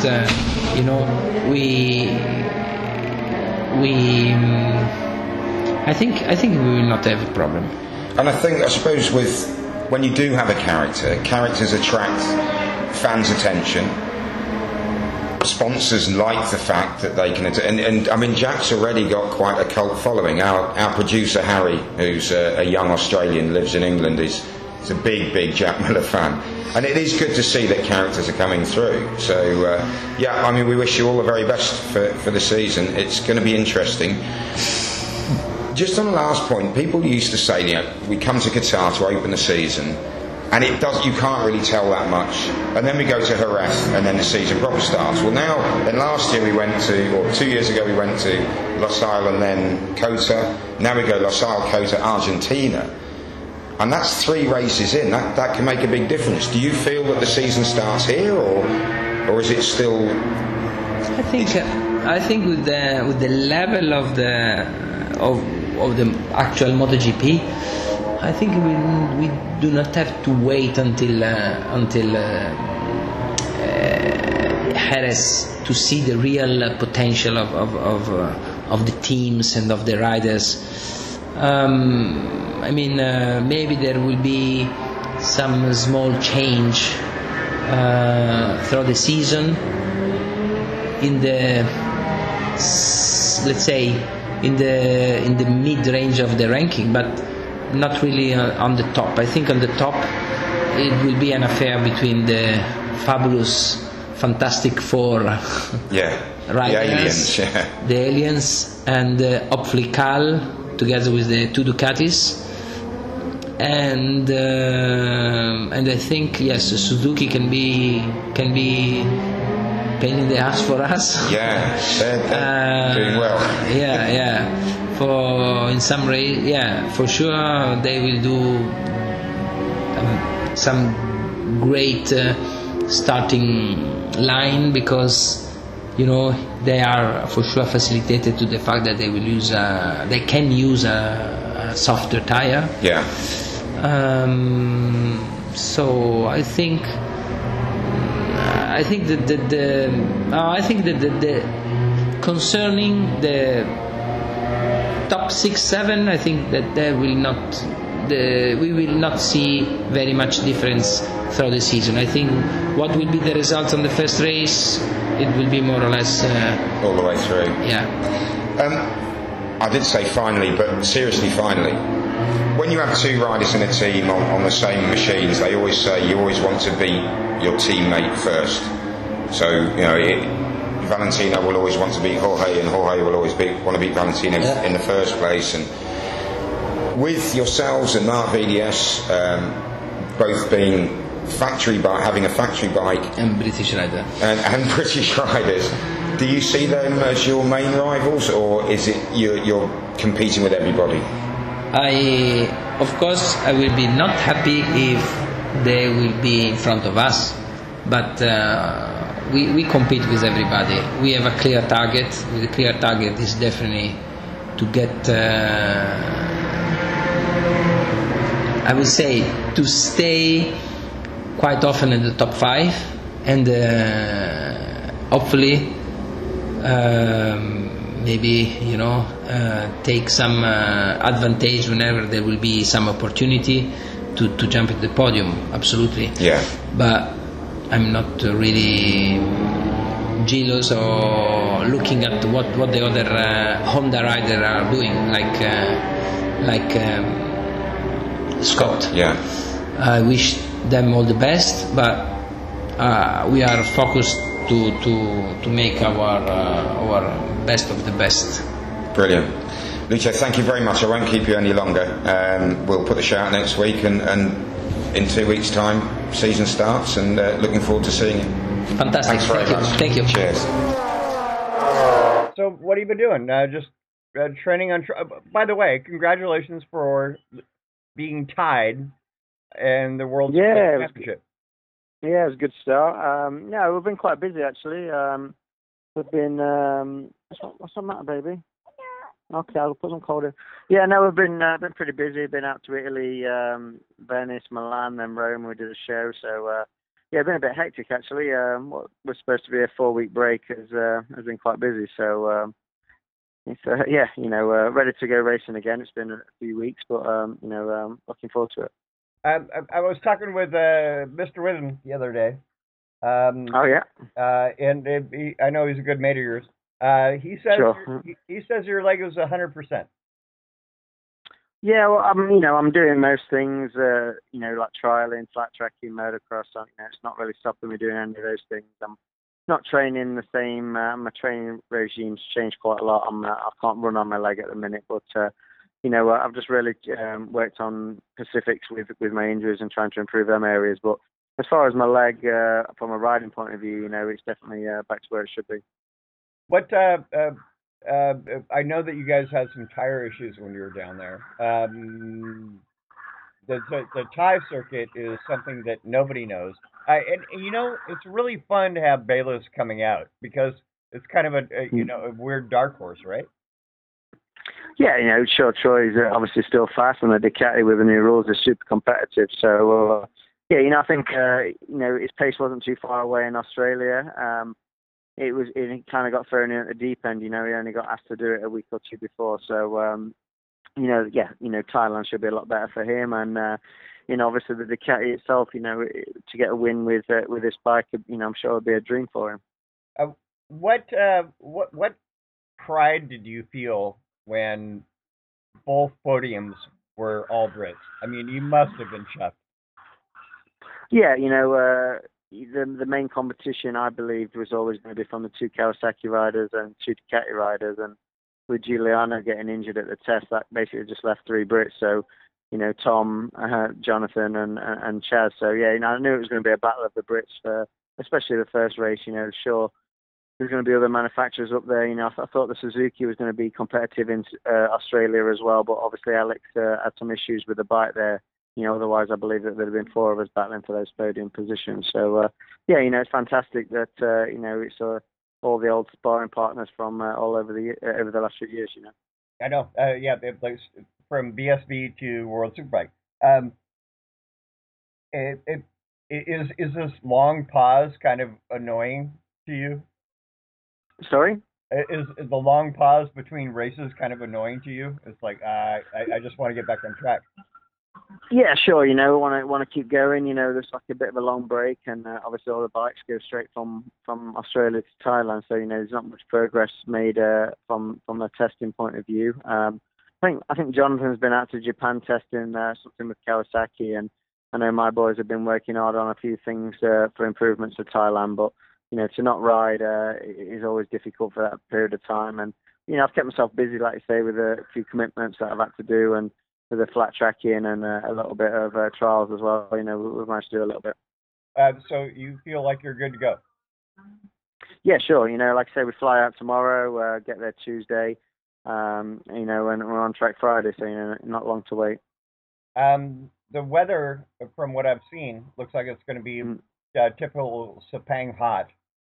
S9: I think we will not have a problem.
S1: And I suppose when you do have a characters attract fans' attention. Sponsors like the fact that they can, and I mean, Jack's already got quite a cult following. Our producer Harry, who's a young Australian, lives in England, is a big Jack Miller fan, and it is good to see that characters are coming through. So I mean, we wish you all the very best for the season. It's going to be interesting. Just on the last point, people used to say, we come to Qatar to open the season, and you can't really tell that much, and then we go to Jerez, and then the season proper starts. Well, then last year 2 years ago we went to Losail and then Cota. Now we go Losail, Cota, Argentina, and that's 3 races in. That can make a big difference. Do you feel that the season starts here, or is it still?
S9: I think with the level of the actual MotoGP, I think we do not have to wait until Jerez to see the real potential of the teams and of the riders. I mean, maybe there will be some small change throughout the season in the, let's say, in the mid range of the ranking, but not really on the top. I think on the top it will be an affair between the fabulous Fantastic Four
S1: Yeah.
S9: riders,
S1: The aliens, yeah.
S9: the aliens, and hopefully Cal together with the two Ducatis. And I think yes, Suzuki can be pain in the ass for us.
S1: Yeah, they're doing well.
S9: Yeah. For in some race, yeah, for sure they will do some great starting line, because they are for sure facilitated to the fact that they will use they can use a softer tire.
S1: Yeah.
S9: So I think that the concerning the top 6-7, I think that we will not see very much difference throughout the season. I think what will be the results on the first race, it will be more or less
S1: all the way through.
S9: Yeah.
S1: I did say finally, but seriously finally. When you have two riders in a team on the same machines, they always say you always want to beat your teammate first. So, Valentino will always want to beat Jorge, and Jorge will always want to beat Valentino in the first place. And with yourselves and Marc VDS both being having a factory bike
S9: and British rider
S1: and British riders, do you see them as your main rivals, or is it you're competing with everybody?
S9: Of course, I will be not happy if they will be in front of us, but we compete with everybody. We have a clear target. The clear target is definitely to get, I would say, to stay quite often in the top 5, and hopefully maybe take some advantage whenever there will be some opportunity to jump at the podium. Absolutely.
S1: Yeah.
S9: But I'm not really jealous or looking at what the other Honda rider are doing, like Scott.
S1: Yeah.
S9: I wish them all the best, but we are focused to make our best of the best.
S1: Brilliant. Lucio, thank you very much. I won't keep you any longer. We'll put the show out next week, and in 2 weeks' time, season starts, and looking forward to seeing you.
S9: Fantastic.
S1: Thanks very much.
S9: Thank you.
S1: Cheers.
S2: So, what have you been doing? Just training on. By the way, congratulations for being tied in the World Championship.
S10: Yeah, it was a good start. We've been quite busy actually. We've been what's the matter, baby? Okay, I'll put some cold in. Yeah, no, we've been pretty busy. Been out to Italy, Venice, Milan, then Rome. We did a show, so been a bit hectic actually. What was supposed to be a 4-week break has been quite busy. So it's ready to go racing again. It's been a few weeks, but looking forward to it.
S2: I was talking with Mr. Whitten the other day.
S10: And
S2: I know he's a good mate of yours. He says he says your leg was 100%.
S10: Yeah, well, I'm doing most things, like trialing, flat tracking, motocross. It's not really stopping me doing any of those things. I'm not training the same. My training regime's changed quite a lot. I can't run on my leg at the minute, but I've just really worked on specifics with my injuries and trying to improve them areas. But as far as my leg, from a riding point of view, it's definitely back to where it should be.
S2: What I know that you guys had some tire issues when you were down there. The Thai circuit is something that nobody knows. And it's really fun to have Bayliss coming out, because it's kind of a weird dark horse, right?
S10: Yeah, sure, Troy's obviously still fast, and the Ducati with the new rules is super competitive. So, I think, his pace wasn't too far away in Australia. It kind of got thrown in at the deep end. He only got asked to do it a week or two before. So, Thailand should be a lot better for him. And, obviously the Ducati itself, to get a win with this bike, I'm sure it'll be a dream for him.
S2: What pride did you feel when both podiums were all Brits? I mean, you must have been chuffed.
S10: Yeah, the main competition I believed was always going to be from the two Kawasaki riders and two Ducati riders, and with Giuliano getting injured at the test, that basically just left three Brits. So, Tom, Jonathan, and Chaz. So yeah, I knew it was going to be a battle of the Brits for especially the first race. Sure, there's going to be other manufacturers up there. I thought the Suzuki was going to be competitive in Australia as well, but obviously Alex had some issues with the bike there. Otherwise I believe that there'd have been four of us battling for those podium positions. So yeah, it's fantastic that it's all the old sparring partners from all over the last few years.
S11: I know. Yeah, like from BSB to World Superbike. Is this long pause kind of annoying to you?
S10: Sorry?
S11: Is the long pause between races kind of annoying to you? It's like I just want to get back on track.
S10: Yeah, sure. Want to keep going. There's like a bit of a long break, and obviously all the bikes go straight from Australia to Thailand. So there's not much progress made from a testing point of view. I think Jonathan's been out to Japan testing something with Kawasaki, and I know my boys have been working hard on a few things for improvements to Thailand. But to not ride is always difficult for that period of time. And I've kept myself busy, like you say, with a few commitments that I've had to do, and with the flat tracking and a little bit of trials as well. We've managed to do a little bit.
S11: So you feel like you're good to go?
S10: Yeah, sure. Like I say, we fly out tomorrow, get there Tuesday, and we're on track Friday, so, not long to wait.
S11: The weather, from what I've seen, looks like it's going to be typical Sepang hot.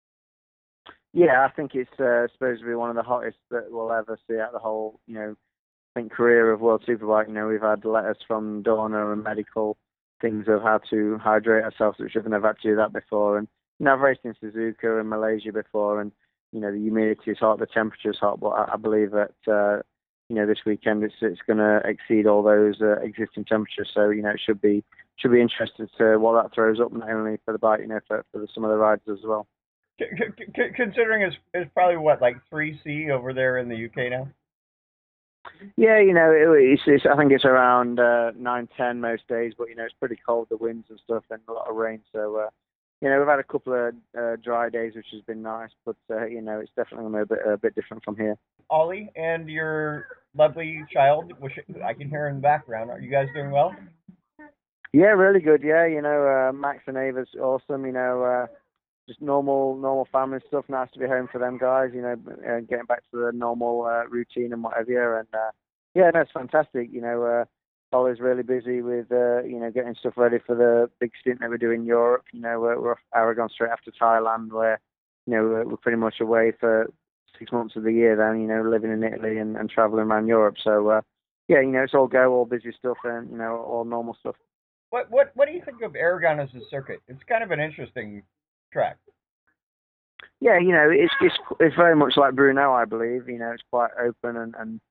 S10: Yeah, I think it's supposed to be one of the hottest that we'll ever see out the whole, career of World Superbike. We've had letters from Dorna and medical things of how to hydrate ourselves, which I've never had to do that before. And I've raced in Suzuka and Malaysia before, and the humidity is hot, the temperature is hot, but I believe that this weekend it's going to exceed all those existing temperatures. So it should be interesting to what that throws up, not only for the bike, for some of the riders as well.
S11: Considering it's probably what, like 3C over there in the UK now.
S10: Yeah, it's I think it's around 9-10 most days, but it's pretty cold, the winds and stuff, and a lot of rain. So we've had a couple of dry days, which has been nice, but it's definitely a bit different from here.
S11: Ollie and your lovely child, which I can hear in the background, are you guys doing well?
S10: Yeah, really good. Yeah, Max and Ava's awesome. Just normal family stuff. Nice to be home for them guys. Getting back to the normal routine and whatever. And yeah, no, it's fantastic. Ollie's really busy with getting stuff ready for the big stint that we do in Europe. We're off Aragon straight after Thailand, where we're pretty much away for 6 months of the year. Then living in Italy and traveling around Europe. So yeah, it's all busy stuff and all normal stuff.
S11: What do you think of Aragon as a circuit? It's kind of an interesting track.
S10: Yeah, it's very much like Brunel, I believe. It's quite open and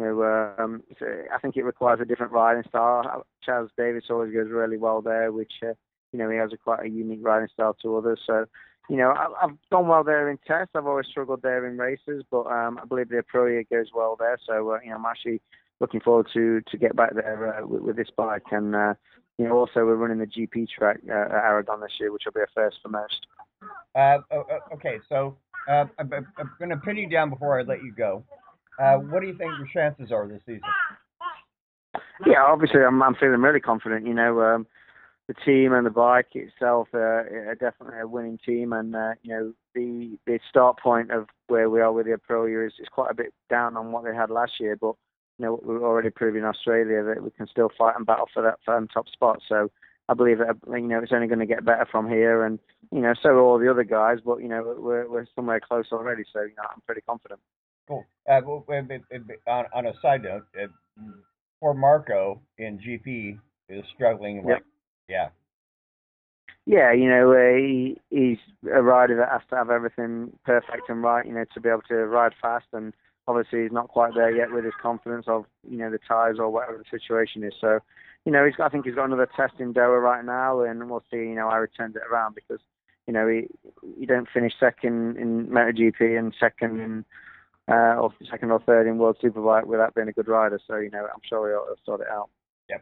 S10: I think it requires a different riding style. Chaz Davis always goes really well there, which he has quite a unique riding style to others. So I've gone well there in tests. I've always struggled there in races, but I believe the Aprilia goes well there. So I'm actually looking forward to get back there with this bike. And also we're running the GP track at Aragon this year, which will be a first for most.
S11: Okay, so I'm going to pin you down before I let you go. What do you think your chances are this season?
S10: Yeah, obviously I'm feeling really confident. The team and the bike itself are definitely a winning team, and the start point of where we are with the Aprilia is quite a bit down on what they had last year, but we've already proved in Australia that we can still fight and battle for that top spot. So I believe that it's only going to get better from here, and so are all the other guys. But we're somewhere close already, so I'm pretty confident.
S11: Cool. On a side note, poor Marco in GP is struggling.
S10: Yep.
S11: Yeah.
S10: Yeah, he's a rider that has to have everything perfect and right, to be able to ride fast. And obviously he's not quite there yet with his confidence of, the tyres or whatever the situation is. So, I think he's got another test in Doha right now, and we'll see, how he turns it around, because, he don't finish second in MotoGP and second in, or second or third in World Superbike without being a good rider. So, I'm sure he'll sort it out.
S11: Yep.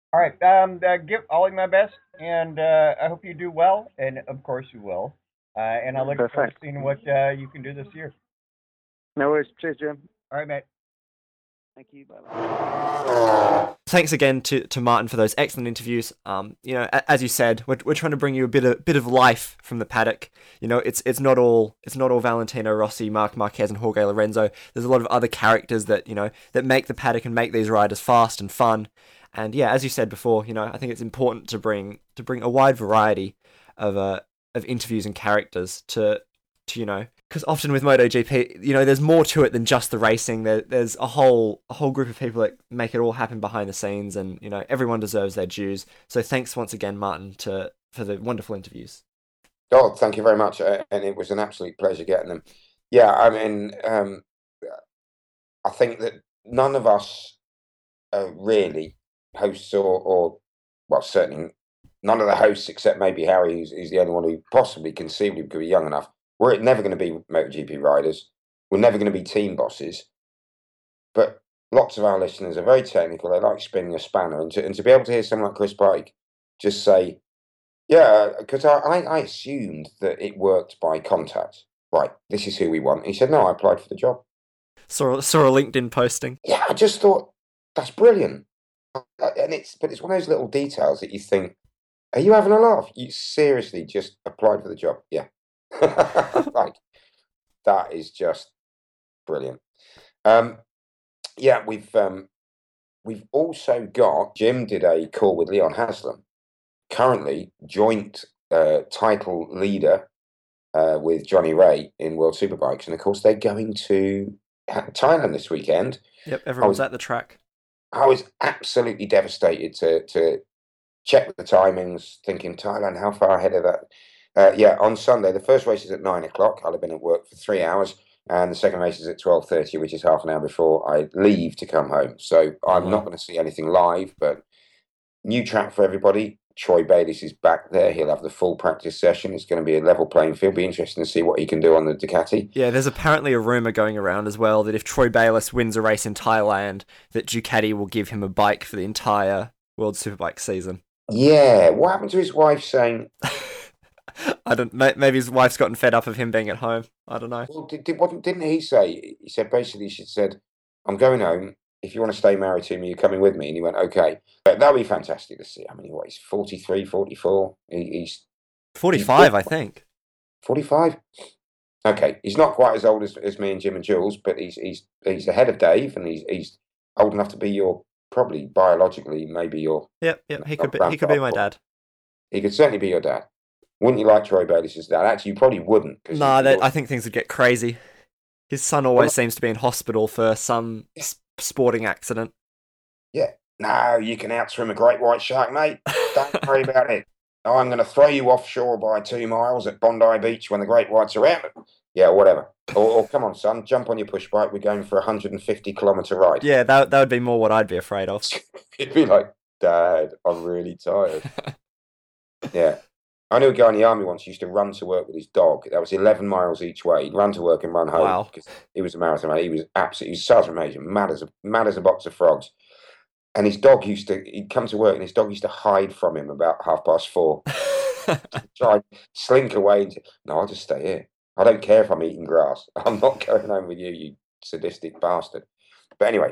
S11: All right. Give Ollie my best, and I hope you do well, and of course you will. And I look forward to
S10: Perfect.
S11: seeing what you can do this year.
S10: No worries. Cheers, Jim.
S11: All right, mate.
S10: Thank you. Bye.
S2: Thanks again to Martin for those excellent interviews. As you said, we're trying to bring you a bit of life from the paddock. It's not all Valentino Rossi, Marc Marquez, and Jorge Lorenzo. There's a lot of other characters that that make the paddock and make these riders fast and fun. And yeah, as you said before, I think it's important to bring a wide variety of interviews and characters to because often with MotoGP, there's more to it than just the racing. There's a whole group of people that make it all happen behind the scenes, and everyone deserves their dues. So thanks once again, Martin, for the wonderful interviews.
S1: Oh, thank you very much, and it was an absolute pleasure getting them. Yeah, I mean, I think that none of us are really hosts, or well, certainly none of the hosts except maybe Harry, who's the only one who possibly conceivably could be young enough. We're never going to be MotoGP riders. We're never going to be team bosses. But lots of our listeners are very technical. They like spinning a spanner. And to be able to hear someone like Chris Pike just say, yeah, because I assumed that it worked by contact. Right, this is who we want. He said, no, I applied for the job.
S2: Saw a LinkedIn posting.
S1: Yeah, I just thought, that's brilliant. And it's one of those little details that you think, are you having a laugh? You seriously just applied for the job. Yeah. Like, that is just brilliant. Yeah, we've also got, Jim did a call with Leon Haslam, currently joint title leader with Johnny Ray in World Superbikes, and of course they're going to Thailand this weekend.
S2: Yep, everyone's at the track.
S1: I was absolutely devastated to check the timings, thinking Thailand, how far ahead of that? Yeah, on Sunday, the first race is at 9 o'clock. I'll have been at work for 3 hours, and the second race is at 12:30, which is half an hour before I leave to come home. So I'm not going to see anything live, but new track for everybody. Troy Bayliss is back there. He'll have the full practice session. It's going to be a level playing field. Be interesting to see what he can do on the Ducati.
S2: Yeah, there's apparently a rumour going around as well that if Troy Bayliss wins a race in Thailand, that Ducati will give him a bike for the entire World Superbike season.
S1: Yeah, what happened to his wife saying...
S2: Maybe his wife's gotten fed up of him being at home. I don't know.
S1: Well, didn't he say? He said basically, she said, "I'm going home. If you want to stay married to me, you're coming with me." And he went, "Okay." But that'll be fantastic to see. I mean, he's 43, 44. He's
S2: 45, I think.
S1: 45. Okay, he's not quite as old as me and Jim and Jules, but he's ahead of Dave, and he's old enough to be your, probably biologically, maybe your.
S2: Yep. He could be my dad.
S1: He could certainly be your dad. Wouldn't you like Troy Bayliss' dad? Actually, you probably wouldn't.
S2: Nah, I think things would get crazy. His son always seems to be in hospital for some sporting accident.
S1: Yeah. No, you can outswim a great white shark, mate. Don't worry about it. I'm going to throw you offshore by 2 miles at Bondi Beach when the great whites are out. Yeah, whatever. Or come on, son, jump on your push bike. We're going for a 150-kilometre ride.
S2: Yeah, that would be more what I'd be afraid of.
S1: You'd be like, Dad, I'm really tired. Yeah. I knew a guy in the army once who used to run to work with his dog. That was 11 miles each way. He'd run to work and run home.
S2: Wow.
S1: Because he was a marathon man. He was Sergeant Major, mad as a box of frogs. And his dog he'd come to work and his dog used to hide from him about 4:30. Try and slink away and say, "No, I'll just stay here. I don't care if I'm eating grass. I'm not going home with you, you sadistic bastard." But anyway,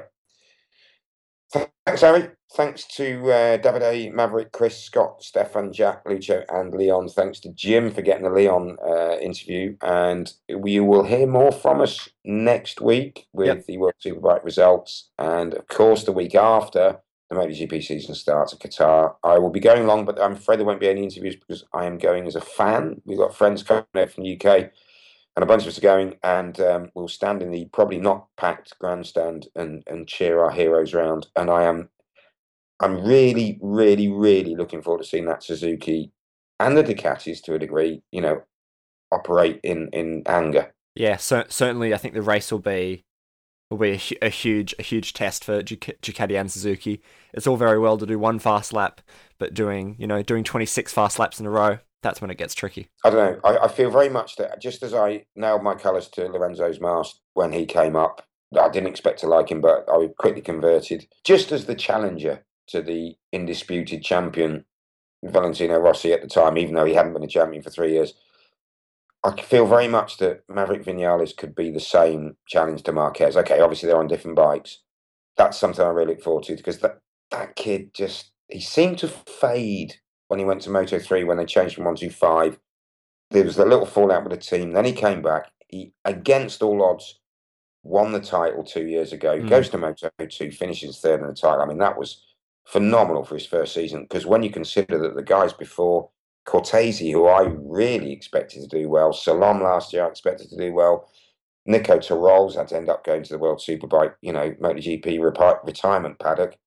S1: thanks, Harry. Thanks to Davide, Maverick, Chris, Scott, Stefan, Jack, Lucio, and Leon. Thanks to Jim for getting the Leon interview. And you will hear more from us next week with the World Superbike results. And, of course, the week after the MotoGP season starts at Qatar. I will be going along, but I'm afraid there won't be any interviews because I am going as a fan. We've got friends coming out from the UK. And a bunch of us are going, and we'll stand in the probably not packed grandstand and cheer our heroes round. And I'm really, really, really looking forward to seeing that Suzuki and the Ducatis to a degree, operate in anger.
S2: Yeah, certainly. I think the race will be a huge test for Ducati and Suzuki. It's all very well to do one fast lap, but doing 26 fast laps in a row, that's when it gets tricky.
S1: I don't know. I feel very much that just as I nailed my colours to Lorenzo's mast when he came up, I didn't expect to like him, but I was quickly converted. Just as the Challenger to the undisputed champion, Valentino Rossi, at the time, even though he hadn't been a champion for 3 years. I feel very much that Maverick Vinales could be the same challenge to Marquez. Okay, obviously they're on different bikes. That's something I really look forward to, because that kid he seemed to fade when he went to Moto3 when they changed from 125. There was a little fallout with the team. Then he came back. He, against all odds, won the title 2 years ago. Goes to Moto2, finishes third in the title. I mean, that was phenomenal for his first season, because when you consider that the guys before, Cortese, who I really expected to do well, Salom last year I expected to do well, Nico Terol's had to end up going to the World Superbike, MotoGP retirement paddock.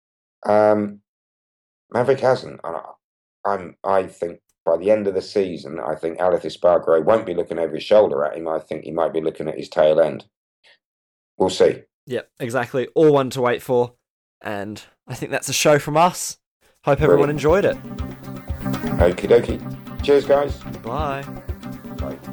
S1: Maverick hasn't. I think by the end of the season, I think Aleth Espargaro won't be looking over his shoulder at him. I think he might be looking at his tail end. We'll see.
S2: Yep, exactly. All one to wait for. And I think that's a show from us. Hope everyone enjoyed it.
S1: Okie dokie. Cheers, guys.
S2: Bye.
S1: Bye.